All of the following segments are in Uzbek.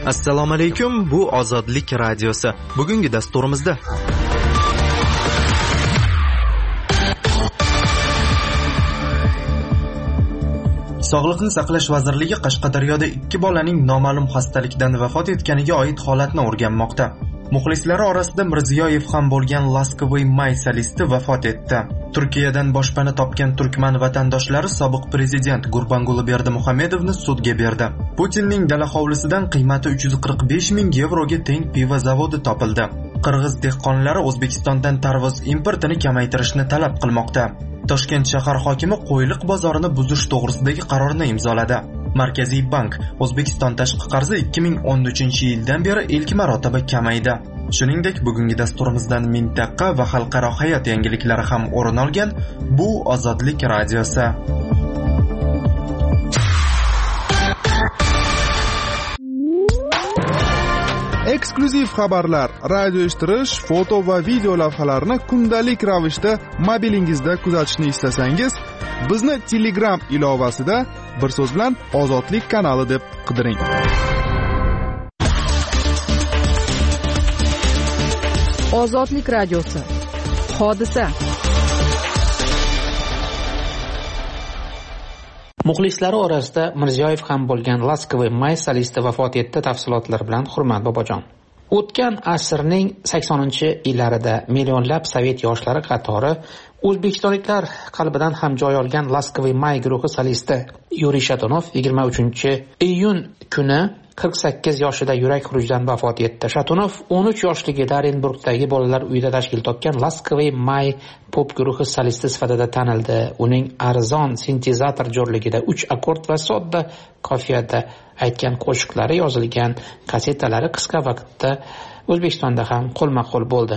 Assalomu alaykum, bu Ozodlik radiosi. Bugungi dasturimizda Sog'liqni saqlash vazirligi Qashqadaryoda 2 bolaning noma'lum xastalikdan vafot etganiga oid holatni o'rganmoqda. Muxlislari orasida Mirziyoyev ham bo'lgan Laskovoy May solisti vafot etdi. Turkiyadan boshpana topgan turkman vatandoshlari sobiq prezident Gurbanguli Berdimuhamedovni sudga berdi. Putinning dala hovlisidan qiymati 345 ming yevroga teng pivo zavodi topildi. Qirg'iz dehqonlari O'zbekistondan tarvuz importini kamaytirishni talab qilmoqda. Toshkent shahar hokimi qo'yliq bozorini buzish to'g'risidagi qarorni imzoladi. Markaziy bank O'zbekiston tashqi qarzi 2013-yildan beri ilk marotaba kamaydi. Shuningdek, bugungi dasturimizdan mintaqa va xalqaro hayot yangiliklari ham o'rin olgan. Bu Ozodlik radiosi. Eksklyuziv xabarlar, radio eshittirish, foto va video lavhalarni kundalik ravishda mobilingizda kuzatishni istasangiz, bizni Telegram ilovasida bir so'z bilan Ozodlik kanali deb qidiring. Ozodlik radiosi. Hodisa. Muxlislari orasida Mirziyoyev ham bo'lgan Laskovoy May solisti vafot etdi. Tafsilotlar bilan Hurmat Bobojon. O'tgan asrning 80-yillarida millionlab sovet yoshlari qatori o'zbekistonliklar qalbidan ham joy olgan Laskovoy May guruhi solisti Yuriy Shatunov 23-iyun kuni 48 yoshida yurak xurujidan vafot etdi. Shatunov 13 yoshligida Orenburgdagi bolalar uyida tashkil topgan Laskovoy May pop guruhi solisti sifatida tanildi. Uning arzon sintezator jo'rligida 3 akkord va sodda qofiyada aytgan qo'shiqlari yozilgan kasetalari qisqa vaqtda O'zbekistonda ham qo'lma-qo'l bo'ldi.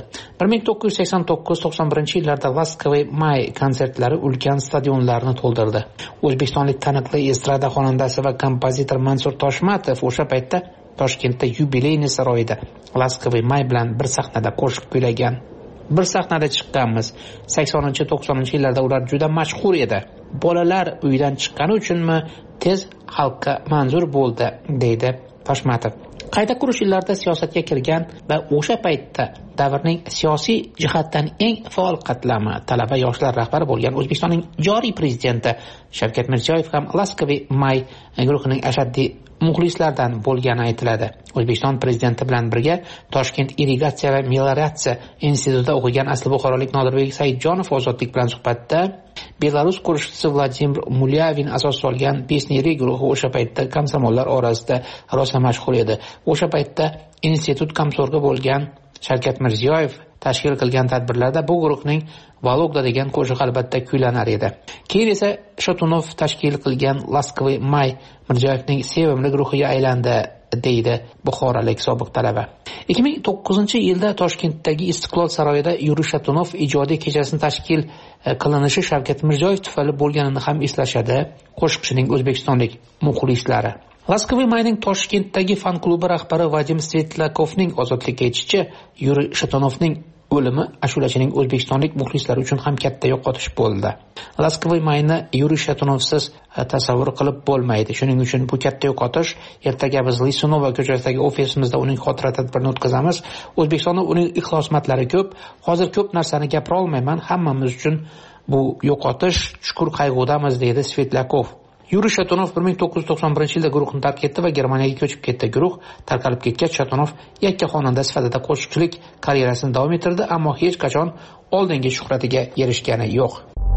1989-91 yillarda Laskovoy May konsertlari ulkan stadionlarni to'ldirdi. O'zbekistonlik taniqli estrada xonandasi va kompozitor Mansur Toshmatov o'sha paytda Toshkentda yubileyni saroyida Laskovoy May bilan bir sahnada qo'shiq kuylagan. Bir sahnada chiqqanmiz. 80-90 yillarda ular juda mashhur edi. Bolalar uydan chiqqani uchunmi tez xalqqa manzur bo'ldi, deydi Toshmatov. Qayta qurish yillarida siyosatga kirgan va o'sha paytda davrning siyosiy jihatdan eng faol qatlami talaba yoshlar rahbari bo'lgan O'zbekistonning joriy prezidenti Shavkat Mirziyoyev ham Laskovoy May guruhining ashaddiy muxlislardan bo'lgani aytiladi. O'zbekiston prezidenti bilan birga Toshkent irrigatsiya va melioratsiya institutida o'qigan asli buxorolik Nodirbek Saidjonov Ozodlik bilan suhbatda Belarus qo'shiqchisi Vladimir Mulyavin asos solgan Pesniri guruhi o'sha paytda komsomollar orasida rosa mashhur edi. O'sha paytda institut komsorgi bo'lgan Shavkat Mirziyoyev tashkil qilgan tadbirlarda bu guruhning Vologda degan qo'shiq albatta kuylanar edi. Keyin esa Shatunov tashkil qilgan Laskovoy May Mirziyoyevning sevimli guruhiga aylandi, deydi buxorolik sobiq talaba. 2009-yilda Toshkentdagi Istiqlol saroyida Yuriy Shatunov ijodiy kechasini tashkil qilinishi Shavkat Mirziyoyev tufayli bo'lganini ham eslashadi qo'shiqchining o'zbekistonlik muxlislari. Laskovoy Mayning Toshkentdagi fan klubi rahbari Vadim Svetlakovning Ozodlikka aytishicha, Yuriy Shatunovning o'limi ashulachining o'zbekistonlik muxlislari uchun ham katta yo'qotish bo'ldi. Laskovoy Mayni Yuriy Shatunovsiz tasavvur qilib bo'lmaydi. Shuning uchun bu katta yo'qotish. Ertaga biz Lisunova ko'chasidagi ofisimizda uning xotira tadbirini o'tkazamiz. O'zbekistonda uning ixlosmatlari ko'p. Hozir ko'p narsani gapira olmayman. Hammamiz uchun bu yo'qotish chuqur qayg'udamiz, deydi Svetlakov. Yuriy Shatunov 1991-yilda guruhni tark etdi va Germaniyaga ko'chib ketdi. Guruh tarqalib ketgach, Shatunov yakka xonanda sifatida qo'shiqchilik karyerasini davom ettirdi, ammo hech qachon oldingi shuhratiga erishgani yo'q.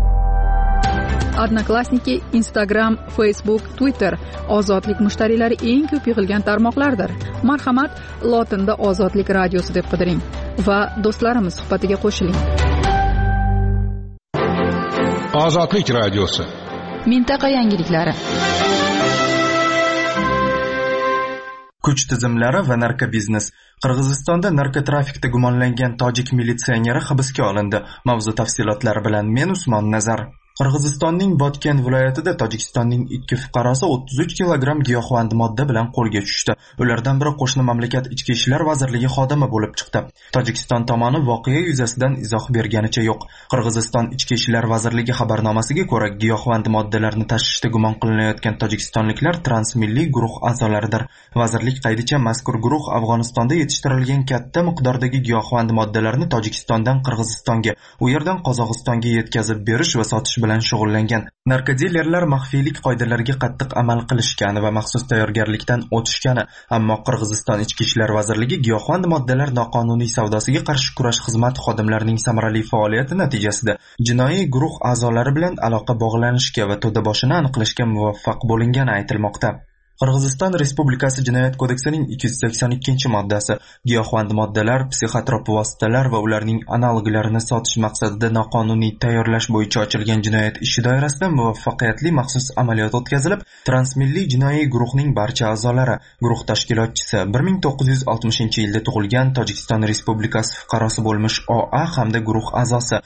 Odnoklassniki, Instagram, Facebook, Twitter Ozodlik mushtariylari eng ko'p yig'ilgan tarmoqlardir. Marhamat, lotinda Ozodlik radiosi deb qidiring va do'stlarimiz suhbatiga qo'shiling. Ozodlik radiosi. Mintaqa yangiliklari. Kuch tizimlari va narkobiznes. Qirg'izistonda narkotrafikda gumonlangan tojik militsioneri hibsga olindi. Mavzu tafsilotlari bilan men Usmon Nazar. Qirg'izistonning Botken viloyatida Tojikistonning 2 fuqarosi 33 kilogramm giyohvand modda bilan qo'lga tushdi. Ulardan biri qo'shni mamlakat ichki ishlar vazirligi xodimi bo'lib chiqdi. Tojikiston tomoni voqea yuzasidan izoh berganicha yo'q. Qirg'iziston ichki ishlar vazirligi xabarnomasiga ko'ra, giyohvand moddalarni tashishda gumon qilinayotgan tojikistonliklar transmilliy guruh a'zolaridir. Vazirlik qaydicha mazkur guruh Afg'onistonda yetishtirilgan katta miqdordagi giyohvand moddalarni Tojikistondan Qirg'izistonga, u yerdan Qozog'istonga yetkazib berish va sotish bilan shug'ullangan. Narkodilerlar maxfiylik qoidalariga qattiq amal qilishgani va maxsus tayyorgarlikdan o'tishgani, ammo Qirg'iziston ichki ishlar vazirligi giyohvand moddalar noqonuniy savdosiga qarshi kurash xizmati xodimlarining samarali faoliyati natijasida jinoiy guruh a'zolari bilan aloqa bog'lanishga va to'daboshini aniqlashga muvaffaq bo'lingani aytilmoqda. Qirg'iziston Respublikasi Jinoyat kodeksining 282-moddasi giyohvand moddalar, psixotrop vositalar va ularning analoglarini sotish maqsadida noqonuniy tayyorlash bo'yicha ochilgan jinoyat ishi doirasida muvaffaqiyatli maxsus amaliyot o'tkazilib, transmilliy jinoiy guruhning barcha a'zolari, guruh tashkilotchisi 1960-yilda tug'ilgan Tojikiston Respublikasi fuqarosi bo'lmish OA hamda guruh a'zosi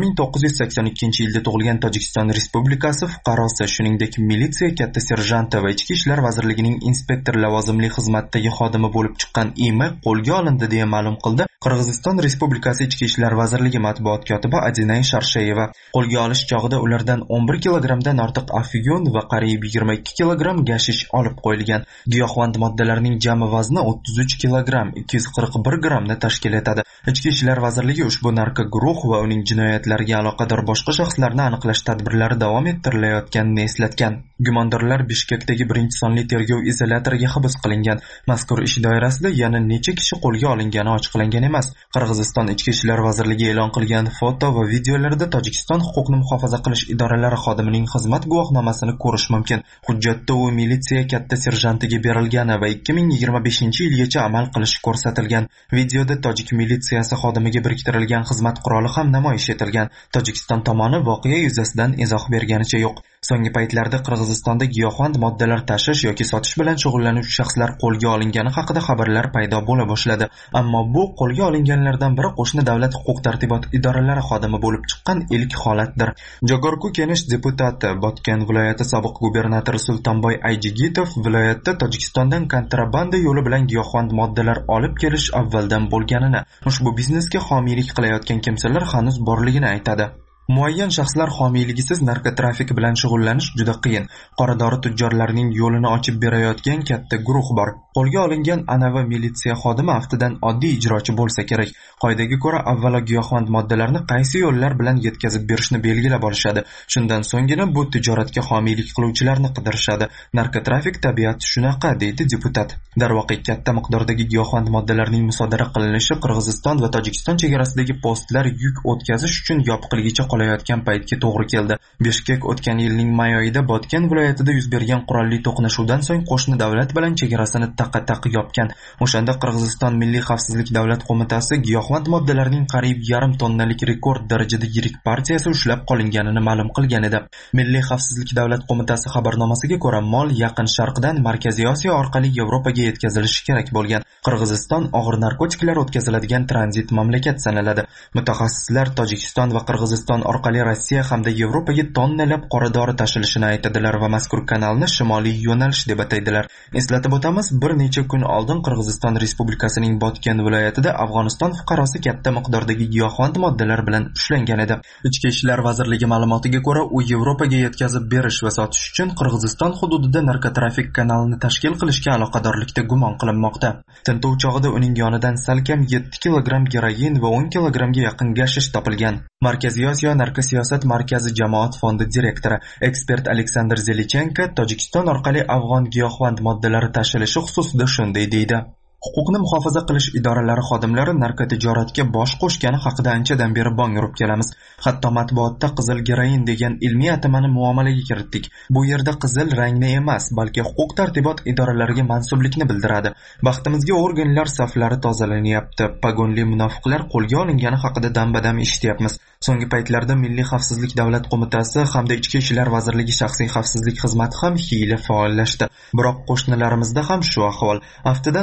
1982-yilda tug'ilgan Tojikiston Respublikasi fuqarosi, shuningdek militsiya katta serjanti va ichki ishlar vazirligining inspektor lavozimli xizmatdagi xodimi bo'lib chiqqan IM qo'lga olindi deya ma'lum qildi Qirg'iziston Respublikasi Ichki ishlar vazirligi matbuot kotibi Adinay Sharshayeva. Qo'lga olish chog'ida ulardan 11 kilogramdan ortiq afyun va qariyb 22 kilogramm gashish olib qo'yilgan. Giyohvand moddalarning jami vazni 33 kilogramm 241 grammni tashkil etadi. Ichki ishlar vazirligi ushbu narko guruh va uning jinoyatlariga aloqador boshqa shaxslarni aniqlash tadbirlari davom ettirilayotganini eslatgan. Gumondorlar Bishkekdagi 1-sonli tergov izolyatoriga hibs qilingan. Mazkur ish doirasida yana necha kishi qo'lga olingani ochiqlangan emas. Qirg'iziston Ichki ishlar vazirligi e'lon qilgan foto va videolarda Tojikiston huquqni muhofaza qilish idoralari xodimining xizmat guvohnomasini ko'rish mumkin. Hujjatda u militsiya katta serjantiga berilgani va 2025-yilgacha amal qilishi ko'rsatilgan. Videoda tojik militsiyasi xodimiga biriktirilgan xizmat quroli ham namoyish etilgan. Tojikiston tomoni voqea yuzasidan izoh berganicha yo'q. So'nggi paytlarda Qirg'izistonda giyohvand moddalar tashish yoki sotish bilan shug'ullanuvchi shaxslar qo'lga olingani haqida xabarlar paydo bo'la boshladi. Ammo bu qo'lga olinganlardan biri qo'shni davlat huquq-tartibot idoralari xodimi bo'lib chiqqan ilk holatdir. Jogorku Kenish deputati, Botken viloyati sobiq gubernatori Sultonboy Ayjigitov viloyatda Tojikistondan kontrabanda yo'li bilan giyohvand moddalar olib kelish avvaldan bo'lganini, ushbu biznesga homiylik qilayotgan kimsalar hanuz borligini aytadi. Muayyan shaxslar homiyligisiz narkotrafik bilan shug'ullanish juda qiyin. Qora dori tujjorlarining yo'lini ochib berayotgan katta guruh bor. Qo'lga olingan anavi militsiya xodimi aftidan oddiy ijrochi bo'lsa kerak. Qoidaga ko'ra avvalo giyohvand moddalarni qaysi yo'llar bilan yetkazib berishni belgilab olishadi. Shundan so'nggina bu tijoratga homiylik qiluvchilarni qidirishadi. Narkotrafik tabiati shunaqa, deydi deputat. Darvoqe katta miqdordagi giyohvand moddalarning musodara qilinishi Qirg'iziston va Tojikiston chegarasidagi postlar yuk o'tkazish uchun yopiqligicha qolayotgan paytga to'g'ri keldi. Bishkek o'tgan yilning may oyida Botken viloyatida yuz bergan qurolli to'qnashuvdan so'ng qo'shni davlat bilan chegarasini taqqa-taq yopgan. O'shanda Qirg'iziston Milliy xavfsizlik davlat qo'mitasi giyohvand moddalarning qariyb 1,5 tonnalik rekord darajada yirik partiyasi ushlab qolinganini ma'lum qilgan edi. Milliy xavfsizlik davlat qo'mitasi xabarnomasiga ko'ra, mol Yaqin Sharqdan Markaziy Osiyo orqali Yevropaga yetkazilishi kerak bo'lgan. Qirg'iziston og'ir narkotiklar o'tkaziladigan tranzit mamlakat sanaladi. Mutaxassislar Tojikiston va Qirg'iziston orqali Rossiya hamda Yevropaga tonnalab qora dori tashilishini aytadilar va mazkur kanalni shimoliy yo'nalish deb ataydilar. Eslatib o'tamiz, bir necha kun oldin Qirg'iziston Respublikasining Botken viloyatida Afg'oniston fuqarosi katta miqdordagi giyohvand moddalar bilan ushlangan edi. Ichki ishlar vazirligi ma'lumotiga ko'ra, u Yevropaga yetkazib berish va sotish uchun Qirg'iziston hududida narkotrafik kanalini tashkil qilishga aloqadorlikda gumon qilinmoqda. Tintuv chog'ida uning yonidan salkam 7 kilogramm geroin va 10 kilogrammga yaqin gashish topilgan. Markaziy Osiyo narkosiyosat markazi jamoat fondi direktori, ekspert Aleksandr Zelichenko Tojikiston orqali afg'on giyohvand moddalari tashilishi xususida shunday deydi. Huquqni muhofaza qilish idoralari xodimlari narkotijoratga bosh qo'shgani haqida anchadan beri bong urib kelamiz. Hatto matbuotda qizil geroin degan ilmiy atamani muomalaga kiritdik. Bu yerda qizil rangni emas, balki huquq-tartibot idoralariga mansublikni bildiradi. Baxtimizga organlar saflari tozalanyapti. Pagonli munofiqlar qo'lga olingani haqida dam-badam eshityapmiz. So'nggi paytlarda Milliy xavfsizlik davlat qo'mitasi hamda Ichki ishlar vazirligi shaxsiy xavfsizlik xizmati ham hiyla faollashdi. Biroq qo'shnilarimizda ham shu ahvol. Aftidan u yerda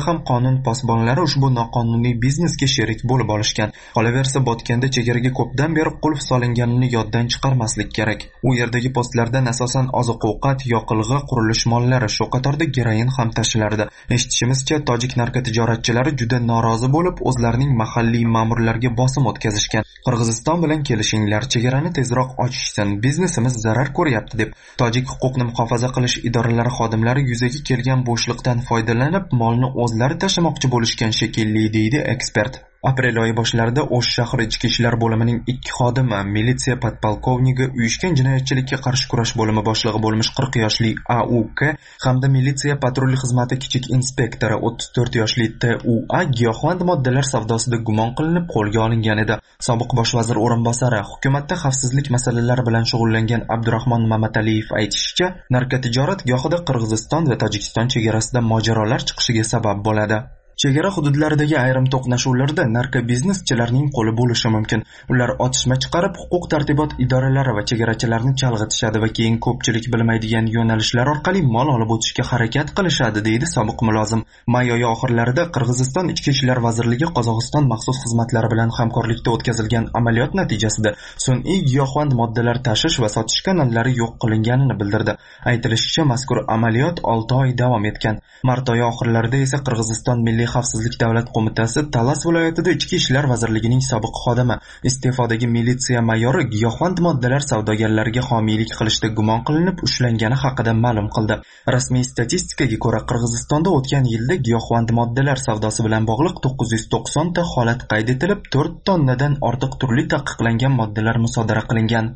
ham qonun posbonlari ushbu noqonuniy biznesga sherik bo'lib olishgan. Qolaversa, Botganda chegaraga ko'pdan beri qulf solinganini yoddan chiqarmaslik kerak. U yerdagi postlardan asosan oziq-ovqat, yoqilg'i, qurilish mollari, shu qatorda geroin ham tashilardi. Eshitishimizcha, tojik narkotijoratchilari juda norozi bo'lib, o'zlarining mahalliy ma'murlarga bosim o'tkazishgan. Qirg'iziston bilan kelishinglar, chegarani tezroq ochishsin, biznesimiz zarar ko'ryapti deb tojik huquqni muhofaza qilish idoralari xodimlari yuzaga kelgan bo'shliqdan foydalanib, molni o'zlari tashamoqchi bo'lishgan shekilli, deydi ekspert. Aprel oyi boshlarida O'sh shahar ichki ishlar bo'limining 2 xodimi, militsiya podpolkovnigi, uyushgan jinoyatchilikka qarshi kurash bo'limi boshlig'i bo'lmish 40 yoshli AUK hamda militsiya patrullik xizmati kichik inspektori 34 yoshli TUA giyohvand moddalar savdosida gumon qilinib qo'lga olingan edi. Sobiq bosh vazir o'rinbosari, hukumatda xavfsizlik masalalari bilan shug'ullangan Abdurahmon Mamataliyev aytishicha, narkotijorat gohida Qirg'iziston va Tojikiston chegarasida mojarolar chiqishiga sabab bo'ladi. Chegara hududlaridagi ayrim to'qnashuvlarda narkobizneschilarning qo'li bo'lishi mumkin. Ular otishma chiqarib, huquq-tartibot idoralari va chegarachilarni chalg'itishadi va keyin ko'pchilik bilmaydigan yo'nalishlar orqali mol olib o'tishga harakat qilishadi, deydi sobiq mulozim. May oyi oxirlarida Qirg'iziston Ichki ishlar vazirligi Qozog'iston maxsus xizmatlari bilan hamkorlikda o'tkazilgan amaliyot natijasida sun'iy giyohvand moddalar tashish va sotish kanallari yo'q qilinganini bildirdi. Aytilishicha, mazkur amaliyot 6 oy davom etgan. Mart oyi oxirlarida esa Qirg'iziston Milliy xavfsizlik davlat qo'mitasi Talas viloyatida Ichki ishlar vazirligining sobiq xodimi, iste'fodagi militsiya mayori giyohvand moddalar savdogarlariga homiylik qilishda gumon qilinib ushlangani haqida ma'lum qildi. Rasmiy statistikaga ko'ra, Qirg'izistonda o'tgan yilda giyohvand moddalar savdosi bilan bog'liq 990 ta holat qayd etilib, 4 tonnadan ortiq turli taqiqlangan moddalar musodara qilingan.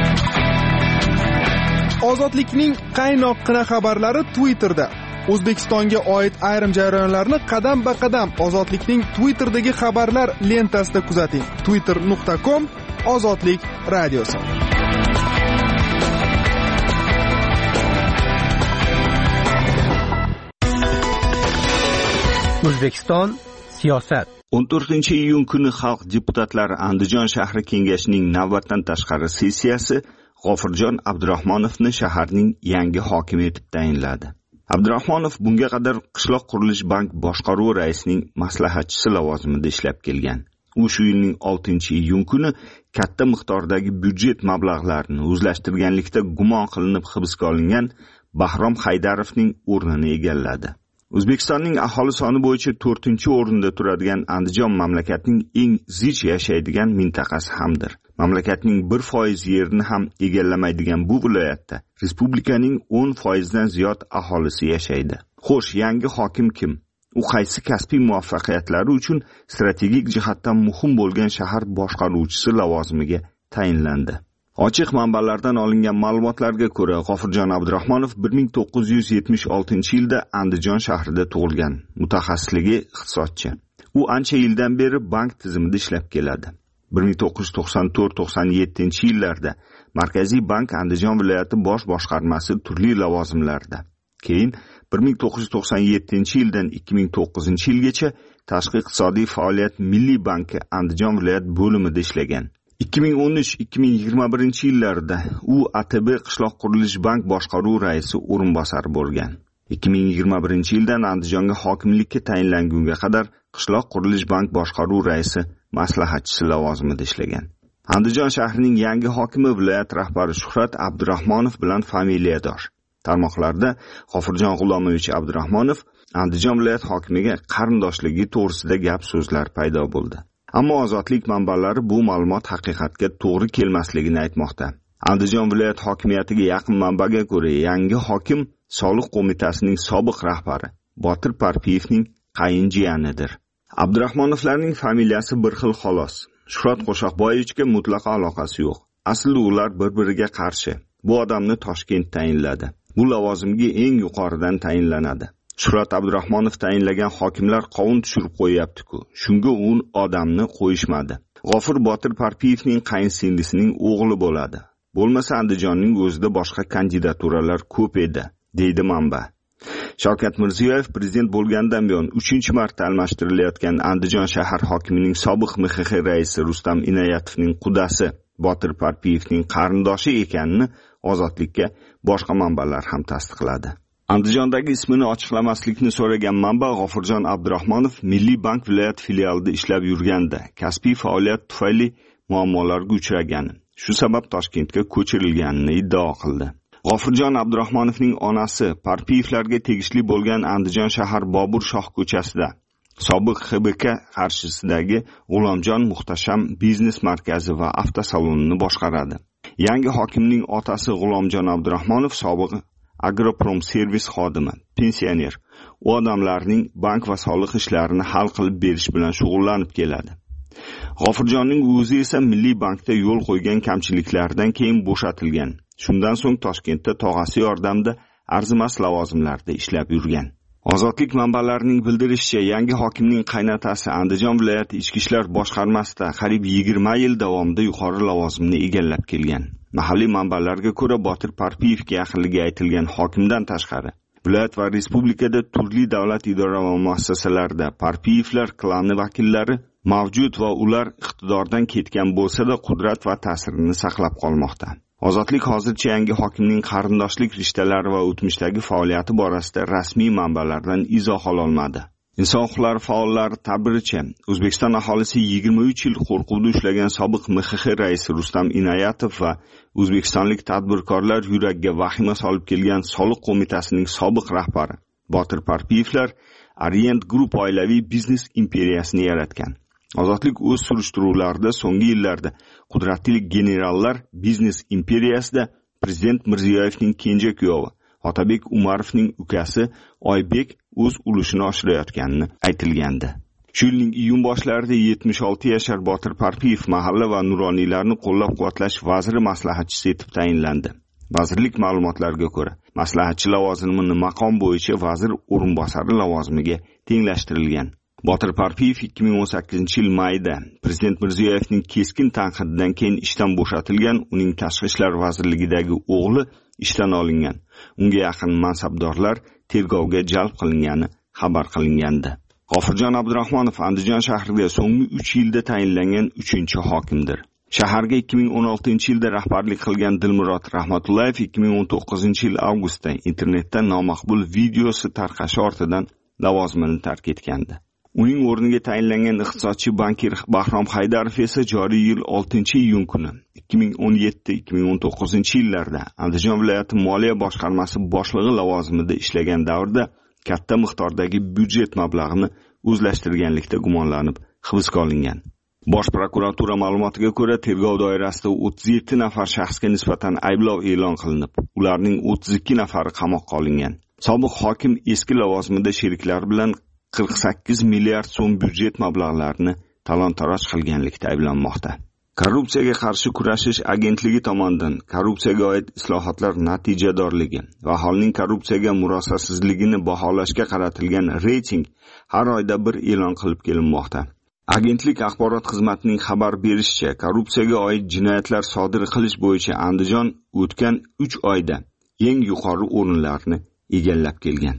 Ozodlikning qaynoqqina xabarlari Twitterda. O'zbekistonga oid ayrim jarayonlarni qadam-ba-qadam Ozodlikning Twitterdagi xabarlar lentasida kuzating. twitter.com Ozodlik radiosi. O'zbekiston siyosat. 14-iyun kuni Xalq deputatlari Andijon shahri kengashining navbatdan tashqari sessiyasi G'ofirjon Abdurahmonovni shaharning yangi hokimi etib tayinladi. Abdurahmonov bunga qadar Qishloq qurilish bank boshqaruvi raisining maslahatchisi lavozimida ishlab kelgan. U shu yilning 6-iyun kuni katta miqdordagi byudjet mablag'larini o'zlashtirganlikda gumon qilinib hibsga olingan Bahrom Haydarovning o'rnini egalladi. O'zbekistonning aholi soni bo'yicha 4-o'rinda turadigan Andijon mamlakatning eng zich yashaydigan mintaqasi hamdir. Mamlakatning 1% yerini ham egallamaydigan bu viloyatda respublikaning 10%dan ziyod aholisi yashaydi. Xo'sh, yangi hokim kim? U qaysi kasbiy muvaffaqiyatlari uchun strategik jihatdan muhim bo'lgan shahar boshqaruvchisi lavozimiga tayinlandi? Ochiq manbalardan olingan ma'lumotlarga ko'ra, G'ofirjon Abdurahmonov 1976-yilda Andijon shahrida tug'ilgan. Mutaxassisligi iqtisodchi. U ancha yildan beri bank tizimida ishlab keladi. 1994-97-yillarda Markaziy bank Andijon viloyati bosh boshqarmasi turli lavozimlarda. Keyin 1997-yildan 2009-yilgacha tashqi iqtisodiy faoliyat Milliy banki Andijon viloyat bo'limida ishlagan. 2013-2021-yillarda u ATB Qishloq qurilish bank boshqaruvi raisi o'rinbosari bo'lgan. 2021-yildan Andijonga hokimlikka tayinlangunga qadar Qishloq qurilish bank boshqaruvi raisi maslahatchisi lavozimida ishlagan. Andijon shahrining yangi hokimi viloyat rahbari Shuhrat Abdurahmonov bilan familiyadosh. Tarmoqlarda G'ofirjon G'ulomovich Abdurahmonov Andijon viloyat hokimiga qarindoshligi to'g'risida gap so'zlar paydo bo'ldi. Ammo Ozodlik manbalari bu ma'lumot haqiqatga to'g'ri kelmasligini aytmoqda. Andijon viloyat hokimiyatiga yaqin manbaga ko'ra, yangi hokim Soliq qo'mitasining sobiq rahbari Botir Parpiyevning qayinjiyanidir. Abdurahmonovlarning familiyasi bir xil xolos. Shuhrat Qo'shoqboyevichga mutlaqo aloqasi yo'q. Aslida ular bir-biriga qarshi. Bu odamni Toshkent tayinladi. Bu lavozimga eng yuqoridan tayinlanadi. Shuhrat Abdurahmonov tayinlagan hokimlar qovun tushirib qo'yapti-ku. Shunga u odamni qo'yishmadi. G'ofir Botir Parpiyevning qayinsingilisining o'g'li bo'ladi. Bo'lmasa Andijonning o'zida boshqa kandidaturalar ko'p edi, deydi manba. Shavkat Mirziyoyev prezident bo'lgandan buyon 3-marta almashtirilayotgan Andijon shahar hokimining sobiq MXX raisi Rustam Inoyatovning qudasi Botir Parpiyevning qarindoshi ekanini Ozodlikka boshqa manbalar ham tasdiqladi. Andijondagi ismini ochiqlamaslikni so'ragan manba G'ofurjon Abdurahmonov Milliy bank viloyat filialida ishlab yurganda kasbiy faoliyat tufayli muammolarga uchragani, shu sabab Toshkentga ko'chirilganini iddao qildi. G'ofurjon Abdurahmonovning onasi Parpiyevlarga tegishli bo'lgan Andijon shahar Bobur Shoh ko'chasida sobiq XBK qarshisidagi G'ulomjon Muhtasham biznes markazi va avtosalonini boshqaradi. Yangi hokimning otasi G'ulomjon Abdurahmonov sobiq Agroprom servis xodimi, pensioner. U odamlarning bank va soliq ishlarini hal qilib berish bilan shug'ullanib keladi. G'ofurjonning o'zi esa Milliy bankda yo'l qo'ygan kamchiliklardan keyin bo'shatilgan. Shundan so'ng Toshkentda tog'asi yordamida arzimas lavozimlarda ishlab yurgan. Ozodlik manbalarining bildirishicha, yangi hokimning qaynotasi Andijon viloyati ichki ishlar boshqarmasida qariyb 20 yil davomida yuqori lavozimni egallab kelgan. Mahalliy manbalarga ko'ra, Botir Parpiyevga yaqinligi aytilgan hokimdan tashqari viloyat va respublikada turli davlat idora va muassasalarida Parpiyevlar klani vakillari mavjud va ular iqtidordan ketgan bo'lsa-da qudrat va ta'sirini saqlab qolmoqda. Ozodlik hozircha yangi hokimning qarindoshlik rishtalari va o'tmishdagi faoliyati borasida rasmiy manbalardan izoh ololmadi. Inson huquqlari faollari ta'biricha, O'zbekiston aholisi 23 yil qo'rquvda ushlagan sobiq MXX raisi Rustam Inoyatov va o'zbekistonlik tadbirkorlar yuragiga vahima solib kelgan soliq qo'mitasining sobiq rahbari Botir Parpiyevlar Orient Group oilaviy biznes imperiyasini yaratgan. Ozodlik o'z surishtiruvlarida so'nggi yillarda qudratli generallar biznes imperiyasida prezident Mirziyoyevning kenja kuyovi Otabek Umarovning ukasi Oybek o'z ulushini oshirayotganini aytilgandi. Shu yilning iyun boshlarida 76 yashar Botir Parpiyev mahalla va nuroniylarni qo'llab-quvvatlash vaziri maslahatchisi etib tayinlandi. Vazirlik ma'lumotlariga ko'ra, maslahatchi lavozimini maqom bo'yicha vazir o'rinbosari lavozimiga tenglashtirilgan. Botir Parpiyev 2018-yil mayda prezident Mirziyoyevning keskin tanqididan keyin ishdan bo'shatilgan, uning tashqi ishlar vazirligidagi o'g'li ishdan olingan. Unga yaqin mansabdorlar tergovga jalb qilingani xabar qilingandi. G'ofurjon Abdurahmonov Andijon shahriga so'nggi 3 yilda tayinlangan 3-hokimdir. Shaharga 2016-yilda rahbarlik qilgan Dilmurod Rahmatullayev 2019-yil avgustda internetda nomaqbul videosi tarqashi ortidan lavozimini tark etgandi. Uning o'rniga tayinlangan iqtisodchi bankir Bahrom Haydarov esa joriy yil 6-iyun kuni 2017-2019-yillarda Andijon viloyati moliya boshqarmasi boshlig'i lavozimida ishlagan davrda katta miqdordagi byudjet mablag'ini o'zlashtirganlikda gumonlanib hibsga olingan. Bosh prokuratura ma'lumotiga ko'ra, tergov doirasida 37 nafar shaxsga nisbatan ayblov e'lon qilinib, ularning 32 nafari qamoqqa olingan. Sobiq hokim eski lavozimida sheriklari bilan 48 milliard so'm byudjet mablag'larini talon-taroj qilganlikda ayblanmoqda. Korrupsiyaga qarshi kurashish agentligi tomonidan korrupsiyaga oid islohotlar natijadorligi va aholining korrupsiyaga murosasizligini baholashga qaratilgan reyting har oyda bir e'lon qilib kelinmoqda. Agentlik axborot xizmatining xabar berishicha, korrupsiyaga oid jinoyatlar sodir qilish bo'yicha Andijon o'tgan 3 oyda eng yuqori o'rinlarni egallab kelgan.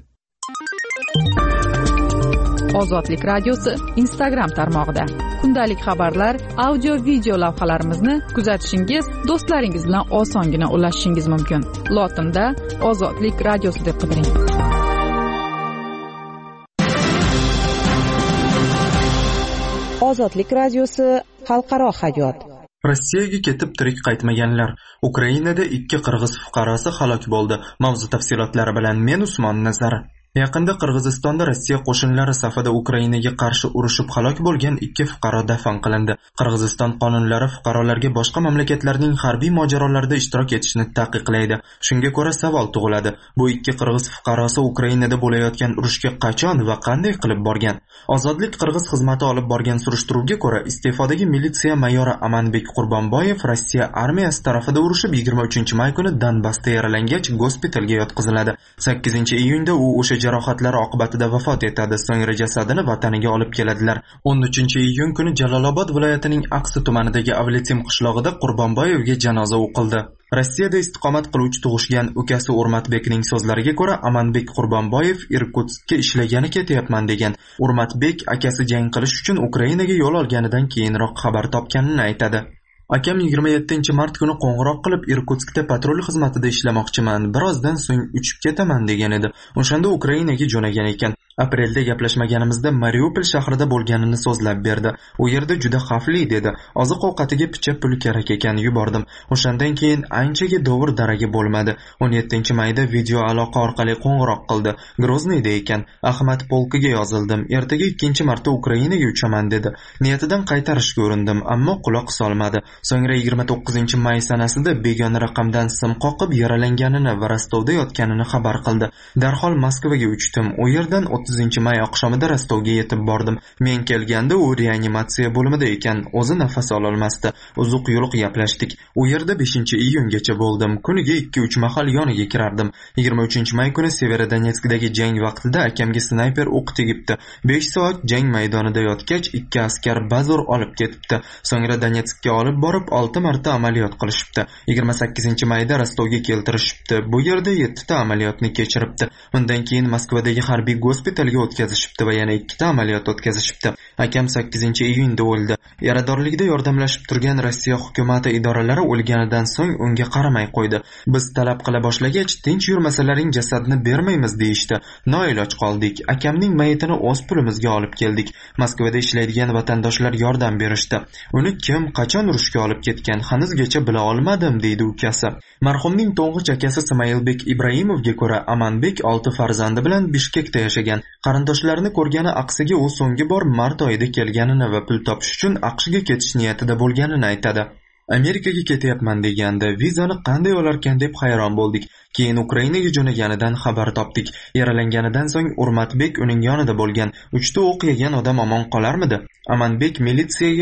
Ozodlik radiosi Instagram tarmog'ida kundalik xabarlar, audio, video lavhalarimizni kuzatishingiz, do'stlaringiz bilan osongina ulashishingiz mumkin. Lotinda Ozodlik radiosi deb qidiring. Ozodlik radiosi xalqaro hayot. Rossiyaga ketib tirik qaytmaganlar. Ukrainada 2 qirg'iz fuqarosi halok bo'ldi. Mavzu tafsilotlari bilan men Usmon Nazar. Yaqinda Qirg'izistonda Rossiya qo'shinlari safida Ukrainaga qarshi urushib halok bo'lgan 2 fuqaro dafn qilindi. Qirg'iziston qonunlari fuqarolarga boshqa mamlakatlarning harbiy mojarolarida ishtirok etishni taqiqlaydi. Shunga ko'ra savol tug'iladi. Bu 2 qirg'iz fuqarosi Ukrainada bo'layotgan urushga qachon va qanday qilib borgan? Ozodlik Qirg'iz xizmati olib borgan surishtiruvga ko'ra, iste'fodagi militsiya mayori Amanbek Qurbonboyev Rossiya armiyasi tarafida urushib 23-may kuni Donbassda yaralangach gospitalga yotqiziladi. 8-iyunda u o'sha jarohatlari oqibatida vafot etadi. So'ngra jasadini vataniga olib keladilar. 13-iyun kuni Jalolobod viloyatining Aqsi tumanidagi Avletim qishlog'ida Qurbonboyevga janoza o'qildi. Rossiyada istiqomat qiluvchi tug'ishgan ukasi Urmatbekning so'zlariga ko'ra, Amanbek Qurbonboyev Irkutskka ishlagani ketyapman degan. Urmatbek akasi jang qilish uchun Ukrainaga yo'l olganidan keyinroq xabar topganini aytadi. Akam 27-mart kuni qo'ng'iroq qilib Irkutskda patrul xizmatida ishlamoqchiman, birozdan so'ng uchib ketaman degan edi. O'shanda Ukrainaga jo'nagan ekan. Aprelda gaplashmaganimizda Mariupol shahrida bo'lganini so'zlab berdi. U yerda juda xavfli dedi. Oziq-ovqatiga picha pul kerak ekan, yubordim. O'shandan keyin anchaga dovur daragi bo'lmadi. 17-mayda video aloqa orqali qo'ng'iroq qildi. Grozniyda ekan. Ahmad polkiga yozildim. Ertaga 2-marta Ukrainaga uchaman dedi. Niyatidan qaytarishga urindim, ammo quloq solmadi. So'ngra 29-may sanasida begona raqamdan sim qoqib yaralanganini va Rostovda yotganini xabar qildi. Darhol Moskvaga uchdim. U yerdan 30-may oqshomida Rostovga yetib bordim. Men kelganda u reanimatsiya bo'limida ekan, o'zi nafas ola olmasdi. Uzuq-yuluq gaplashdik. U yerda 5-iyungacha bo'ldim. Kuniga 2-3 mahal yoniga kirardim. 23-may kuni Severodonetskdagi jang vaqtida akamga snayper o'q tegibdi. 5 soat jang maydonida yotgach, 2 askar bazur olib ketibdi. So'ngra Donetskka olib borib 6 marta amaliyot qilishibdi. 28-mayda Rostovga keltirishibdi. Bu yerda 7 ta amaliyotni kechiribdi. Undan keyin Moskvadagi harbiy gospitalga o'tkazishibdi va yana 2 ta amaliyot o'tkazishibdi. Akam 8-iyunda o'ldi. Yaradorlikda yordamlashib turgan Rossiya hukumati idoralari o'lganidan so'ng unga qaramay qo'ydi. Biz talab qila boshlagach, tinch yurmasalaring jasadni bermaymiz deyishdi. Noiloj qoldik. Akamning mayitini o'z pulimizga olib keldik. Moskvada ishlaydigan vatandoshlar yordam berishdi. Uni kim, qachon urushga olib ketgan hanuzgacha bila olmadim deydi ukasi. Marhumning to'ng'ich akasi Ismoilbek Ibrahimovga ko'ra, Amanbek 6 farzandi bilan Bishkekda yashagan. Qarindoshlarini ko'rgani aqsiga u so'nggi bor mart oyida kelganini va pul topish uchun AQShga ketish niyatida bo'lganini aytadi. Amerikaga ketyapman deganda vizani qanday olarkan deb hayron bo'ldik. Keyin Ukrainaga jo'naganidan xabar topdik. Yaralanganidan so'ng Urmatbek uning yonida bo'lgan. 3 ta o'q yegan odam omon qolarmidi? Amanbek militsiyaga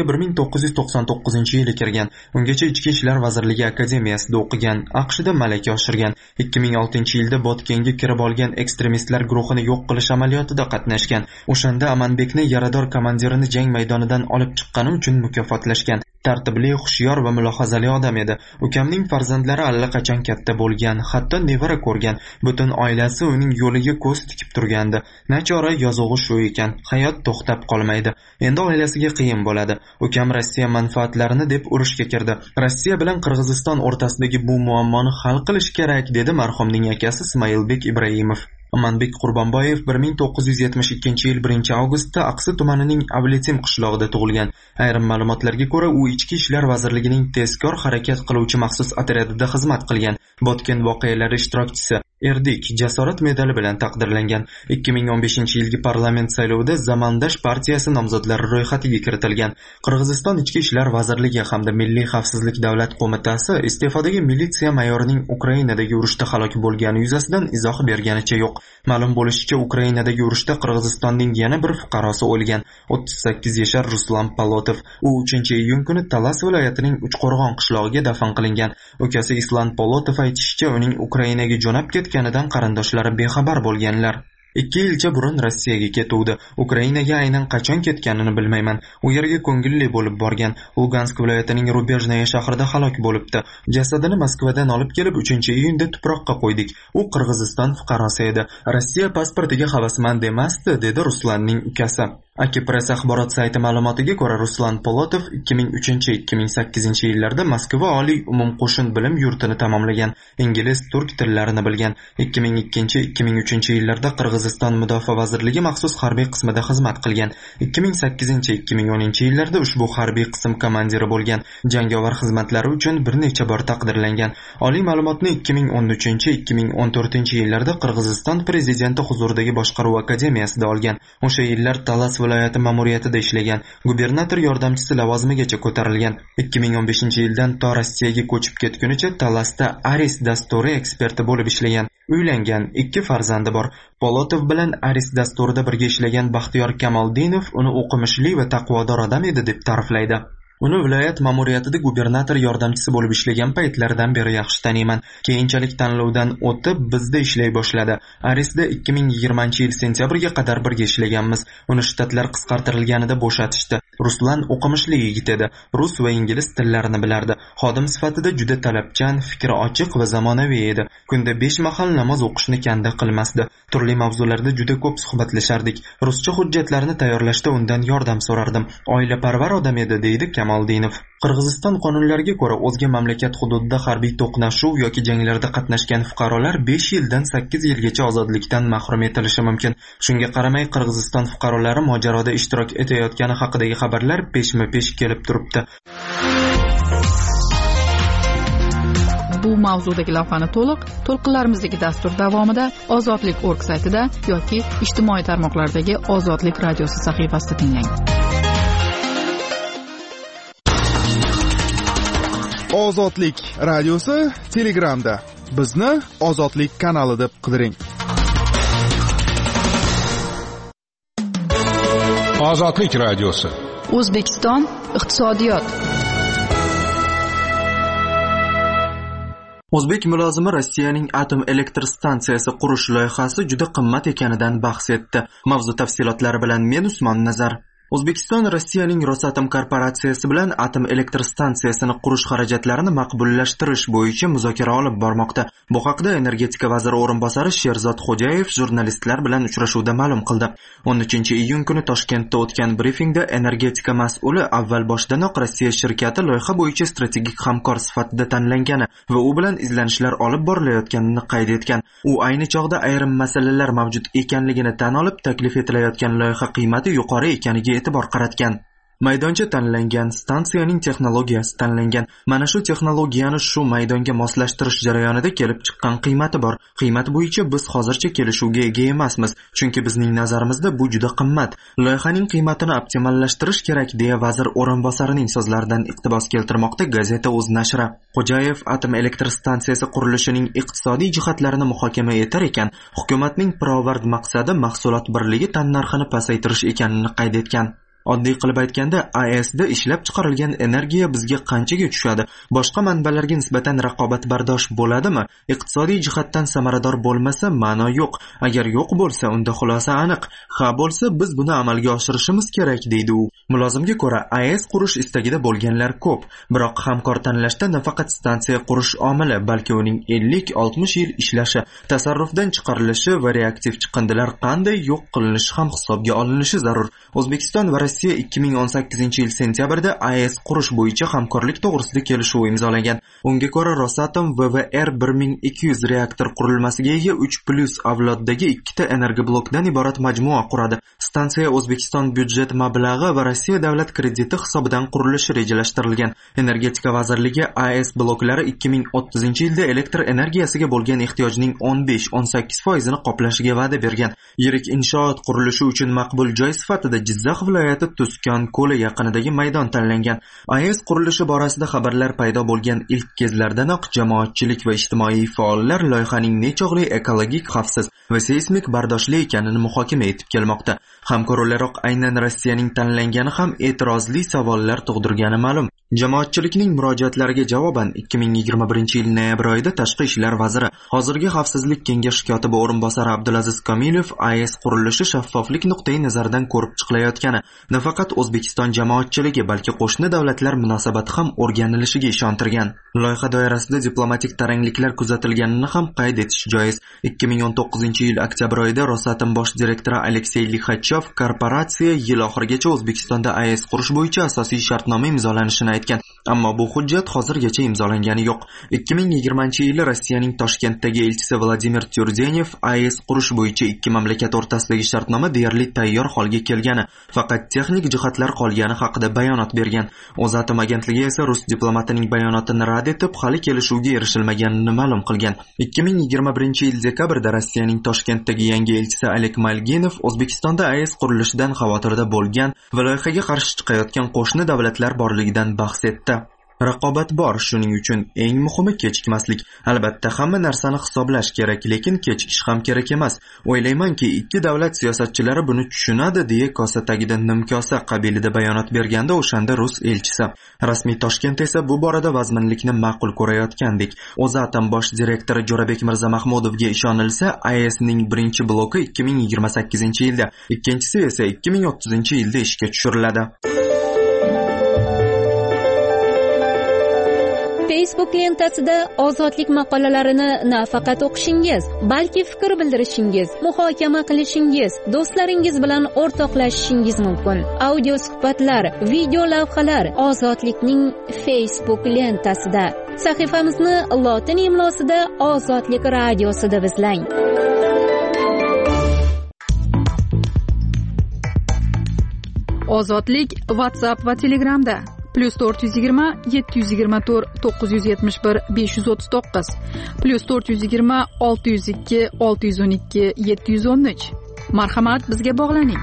1999-yili kirgan. Ungacha Ichki ishlar vazirligi akademiyasida o'qigan. AQShda malaka oshirgan. 2006-yilda Botkenga kirib olgan ekstremistlar guruhini yo'q qilish amaliyotida qatnashgan. O'shanda Amanbekni yarador komandirini jang maydonidan olib chiqqani uchun mukofotlashgan. Tartibli, xushyor va mulohazali odam edi. Ukamning farzandlari allaqachon katta bo'lgan, hatto nevara ko'rgan. Butun oilasi uning yo'liga ko'z tikib turgandi. Nachora yozug'i shu ekan, hayot to'xtab qolmaydi. Endi oilasiga qiyin bo'ladi. Ukam Rossiya manfaatlarini deb urushga kirdi. Rossiya bilan Qirg'iziston o'rtasidagi bu muammoni hal qilish kerak, dedi marhumning akasi Ismoilbek Ibrahimov. Amanbek Qurbonboyev 1972-yil 1-avgustda Aqsi tumanining Avletim qishlog'ida tug'ilgan. Ayrim ma'lumotlarga ko'ra, u Ichki ishlar vazirligining tezkor harakat qiluvchi maxsus otryadida xizmat qilgan. Botken voqealari ishtirokchisi. Erdik jasorat medali bilan taqdirlangan. 2015-yilgi parlament saylovida Zamandash partiyasi nomzodlari ro'yxatiga kiritilgan. Qirg'iziston Ichki ishlar vazirligi hamda Milliy xavfsizlik davlat qo'mitasi iste'fodagi militsiya mayorining Ukrainadagi urushda halok bo'lgani yuzasidan izoh berganicha yo'q. Ma'lum bo'lishicha, Ukrainadagi urushda Qirg'izistonning yana bir fuqarosi o'lgan. 38 yashar Ruslan Polotov. U 3-iyun kuni Talas viloyatining Uchqo'rg'on qishlog'iga dafn qilingan. Ukasi Islan Polotov aytishicha, uning Ukrainaga jo'nab ketganidan qarindoshlari bexabar bo'lganlar. 2 yilcha burun Rossiyaga ketuvdi. Ukrainaga aynan qachon ketganini bilmayman. U yerga ko'ngilli bo'lib borgan. Lugansk viloyatining Rubejnaya shahrida halok bo'libdi. Jasadini Moskvadan olib kelib 3-iyunda tuproqqa qo'ydik. U Qirg'iziston fuqarosi edi. Rossiya pasportiga havasmand emasdi, dedi Ruslanning ukasi. Akipress axborot sayti ma'lumotiga ko'ra, Ruslan Polotov 2003-2008-yillarda Moskva oliy umumqo'shin bilim yurtini tamomlagan. Ingliz, turk tillarini bilgan. 2002-2003-yillarda Qirg'iziston mudofaa vazirligi maxsus harbiy qismida xizmat qilgan. 2008-2010-yillarda ushbu harbiy qism komandiri bo'lgan. Jangovar xizmatlari uchun bir necha bor taqdirlangan. Oliy ma'lumotni 2013-2014-yillarda Qirg'iziston prezidenti huzuridagi boshqaruv akademiyasida olgan. O'sha yillar Talas viloyati ma'muriyatida ishlagan. Gubernator yordamchisi lavozimigacha ko'tarilgan. 2015-yildan to Rossiyaga ko'chib ketgunicha Talasda Aris dasturi eksperti bo'lib ishlagan. Uylangan, 2 farzandi bor. Polotov bilan Aris dasturida birga ishlagan Baxtiyor Kamoldinov uni o'qimishli va taqvodor odam edi deb ta'riflaydi. Uni viloyat ma'muriyatida gubernator yordamchisi bo'lib ishlagan paytlaridan beri yaxshi taniyman. Keyinchalik tanlovdan o'tib bizda ishlay boshladi. Arisda 2020-yil sentyabrga qadar birga ishlaganmiz. Uni shtatlar qisqartirilganida bo'shatishdi. Ruslan o'qimishli yigit edi. Rus va ingliz tillarini bilardi. Xodim sifatida juda talabchan, fikri ochiq va zamonaviy edi. Kunda 5 mahal namoz o'qishni kanda qilmasdi. Turli mavzularda juda ko'p suhbatlashardik. Ruscha hujjatlarni tayyorlashda undan yordam so'rardim. Oilaparvar odam edi, deydi Jamaldinov. Qirg'iziston qonunlariga ko'ra o'zga mamlakat hududida harbiy to'qnashuv yoki janglarda qatnashgan fuqarolar 5 yildan 8 yilgacha ozodlikdan mahrum etilishi mumkin. Shunga qaramay Qirg'iziston fuqarolari mojaroda ishtirok etayotgani haqidagi xabarlar peshma-pesh kelib turibdi. Bu mavzudagi lavhani to'lqinlarimizdagi dastur davomida Ozodlik.org saytida yoki ijtimoiy tarmoqlardagi Ozodlik radiosi sahifasida tinglang. Ozodlik radiosi Telegramda. Bizni Ozodlik kanali deb qidiring. Ozodlik radiosi. O'zbekiston iqtisodiyot. O'zbek mulozimi Rossiyaning atom elektr stansiyasi qurish loyihasi juda qimmat ekanidan bahs etdi. Mavzu tafsilotlari bilan men Usmon Nazar. O'zbekiston Rossiyaning Rosatom korporatsiyasi bilan atom elektr stansiyasini qurish xarajatlarini maqbullashtirish bo'yicha muzokara olib bormoqda. Bu haqda energetika vaziri o'rinbosari Sherzod Xo'jayev jurnalistlar bilan uchrashuvda ma'lum qildi. 13-iyun kuni Toshkentda o'tgan brifingda energetika mas'uli avval boshdanoq Rossiya shirkati loyiha bo'yicha strategik hamkor sifatida tanlangani va u bilan izlanishlar olib borilayotganini qayd etgan. U ayni chog'da ayrim masalalar mavjud ekanligini tan olib, taklif etilayotgan loyiha qiymati yuqori ekaniga e'tibor qaratgan. Maydoncha tanlangan, stansiyaning texnologiyasi tanlangan. Mana shu texnologiyani shu maydonga moslashtirish jarayonida kelib chiqqan qiymati bor. Qiymat bo'yicha biz hozircha kelishuvga ega emasmiz, chunki bizning nazarimizda bu juda qimmat. Loyihaning qiymatini optimallashtirish kerak, deya vazir o'rinbosarining so'zlaridan iqtibos keltirmoqda gazeta O'z nashri. Xo'jayev atom elektr stansiyasi qurilishining iqtisodiy jihatlarini muhokama etar ekan, hukumatning pirovard maqsadi mahsulot birligi tannarxini pasaytirish ekanini qayd etgan. Oddiy qilib aytganda, AESda ishlab chiqarilgan energiya bizga qanchaga tushadi? Boshqa manbalarga nisbatan raqobatbardosh bo'ladimi? Iqtisodiy jihatdan samarador bo'lmasa, ma'no yo'q. Agar yo'q bo'lsa, unda xulosa aniq. Ha bo'lsa, biz buni amalga oshirishimiz kerak, deydi u. Mulozimga ko'ra, AES qurish istagida bo'lganlar ko'p. Biroq hamkor tanlashda nafaqat stansiya qurish omili, balki uning 50-60 yil ishlashi, tasarrufdan chiqarilishi va reaktiv chiqindilar qanday yo'q qilinishi ham hisobga olinishi zarur. O'zbekiston va Rossiya 2018-yil sentyabrda AES qurish bo'yicha hamkorlik to'g'risida kelishuv imzolagan. Unga ko'ra Rosatom VVR 1200 reaktor qurilmasiga ega 3+ avloddagi 2 ta energoblokdan iborat majmua quradi. Stansiya O'zbekiston byudjet mablag'i va Rossiya davlat krediti hisobidan qurilishi rejalashtirilgan. Energetika vazirligi AES bloklari 2030-yilda elektr energiyasiga bo'lgan ehtiyojning 15-18% qoplashiga va'da bergan. Yirik inshoot qurilishi uchun maqbul joy sifatida Jizzax viloyati Tuskon ko'li yaqinidagi maydon tanlangan. AES qurilishi borasida xabarlar paydo bo'lgan ilk kezlardanoq jamoatchilik va ijtimoiy faollar loyihaning nechog'li ekologik, xavfsiz va seysmik bardoshli ekanini muhokama etib kelmoqda. Hamkor o'laroq aynan Rossiyaning tanlangani ham e'tirozli savollar tug'dirgani ma'lum. Jamoatchilikning murojaatlariga javoban 2021-yil noyabr oyida Tashqi ishlar vaziri, hozirgi xavfsizlik kengashi kotibi o'rinbosari Abdulaziz Komilov AES qurilishi shaffoflik nuqtai nazaridan ko'rib chiqilayotgani, nafaqat O'zbekiston jamoatchiligi, balki qo'shni davlatlar munosabati ham o'rganilishiga ishontirgan. Loyiha doirasida diplomatik tarangliklar kuzatilganini ham qayd etish joiz. 2019-yil oktyabr oyida Rosatom bosh direktori Aleksey Lixachov korporatsiya yil oxirigacha O'zbekistonda AES qurish bo'yicha asosiy shartnoma imzolanishini aytgan. Ammo bu hujjat hozirgacha imzolangani yo'q. 2020-yili Rossiyaning Toshkentdagi elchisi Vladimir Tyurdenev AES qurish bo'yicha ikki mamlakat o'rtasidagi shartnoma deyarli tayyor holga kelgani, faqat texnik jihatlar qolgani haqida bayonot bergan. O'zatom agentligi esa rus diplomatining bayonotini rad etib, hali kelishuvga erishilmaganini ma'lum qilgan. 2021-yil dekabrda Rossiyaning Toshkentdagi yangi elchisi Oleg Malginov O'zbekistonda AES qurilishidan xavotirda bo'lgan va loyihaga qarshi chiqayotgan qo'shni davlatlar borligidan bahs etdi. Raqobat bor, shuning uchun eng muhimi kechikmaslik. Albatta hamma narsani hisoblash kerak, lekin kechikish ham kerak emas. O'ylaymanki, ikki davlat siyosatchilari buni tushunadi, deya kosa tagida nimkosa qabilida bayonot berganda o'shanda rus elchisi. Rasmiy Toshkent esa bu borada vazminlikni ma'qul ko'rayotgandek. O'zatom bosh direktori Jo'rabek Mirzamahmudovga ishonilsa, AESning birinchi bloki 2028-yilda, ikkinchisi esa 2030-yilda ishga tushiriladi. Facebook lentasida ozodlik maqolalarini nafaqat o'qishingiz, balki fikr bildirishingiz, muhokama qilishingiz, do'stlaringiz bilan o'rtoqlashishingiz mumkin. Audio suhbatlar, video lavhalar ozodlikning Facebook lentasida. Sahifamizni lotin imlosida Ozodlik radiosi deb izlang. Ozodlik WhatsApp va Telegramda +420 724 971 539 +420 602 612 713. Marhamat, bizga bog'laning.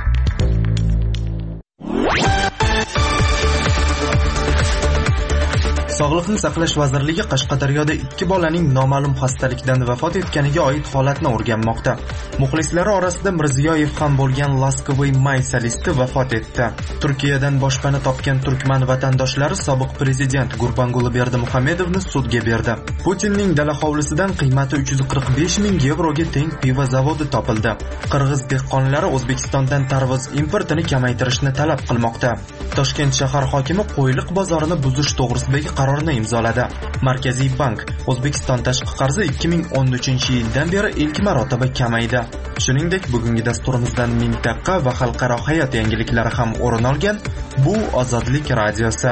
Sog'liqni saqlash vazirligi Qashqadaryoda 2 bolaning noma'lum xastalikdan vafot etganiga oid holatni o'rganmoqda. Muxlislari orasida Mirziyoyev ham bo'lgan Laskovoy May solisti vafot etdi. Turkiyadan boshpana topgan turkman vatandoshlari sobiq prezident Gurbanguli Berdimuhamedovni sudga berdi. Putinning dala hovlisidan qiymati 345 ming yevroga teng pivo zavodi topildi. Qirg'iz dehqonlari O'zbekistondan tarvuz importini kamaytirishni talab qilmoqda. Toshkent shahar hokimi Qo'yliq bozorini buzish to'g'risidagi qarorni imzoladi. Markaziy bank O'zbekiston tashqi qarzi 2013-yildan beri ilk marotaba kamaydi. Shuningdek, bugungi dasturimizdan mintaqa va xalqaro hayot yangiliklari ham o'rin olgan. Bu Ozodlik radiosi.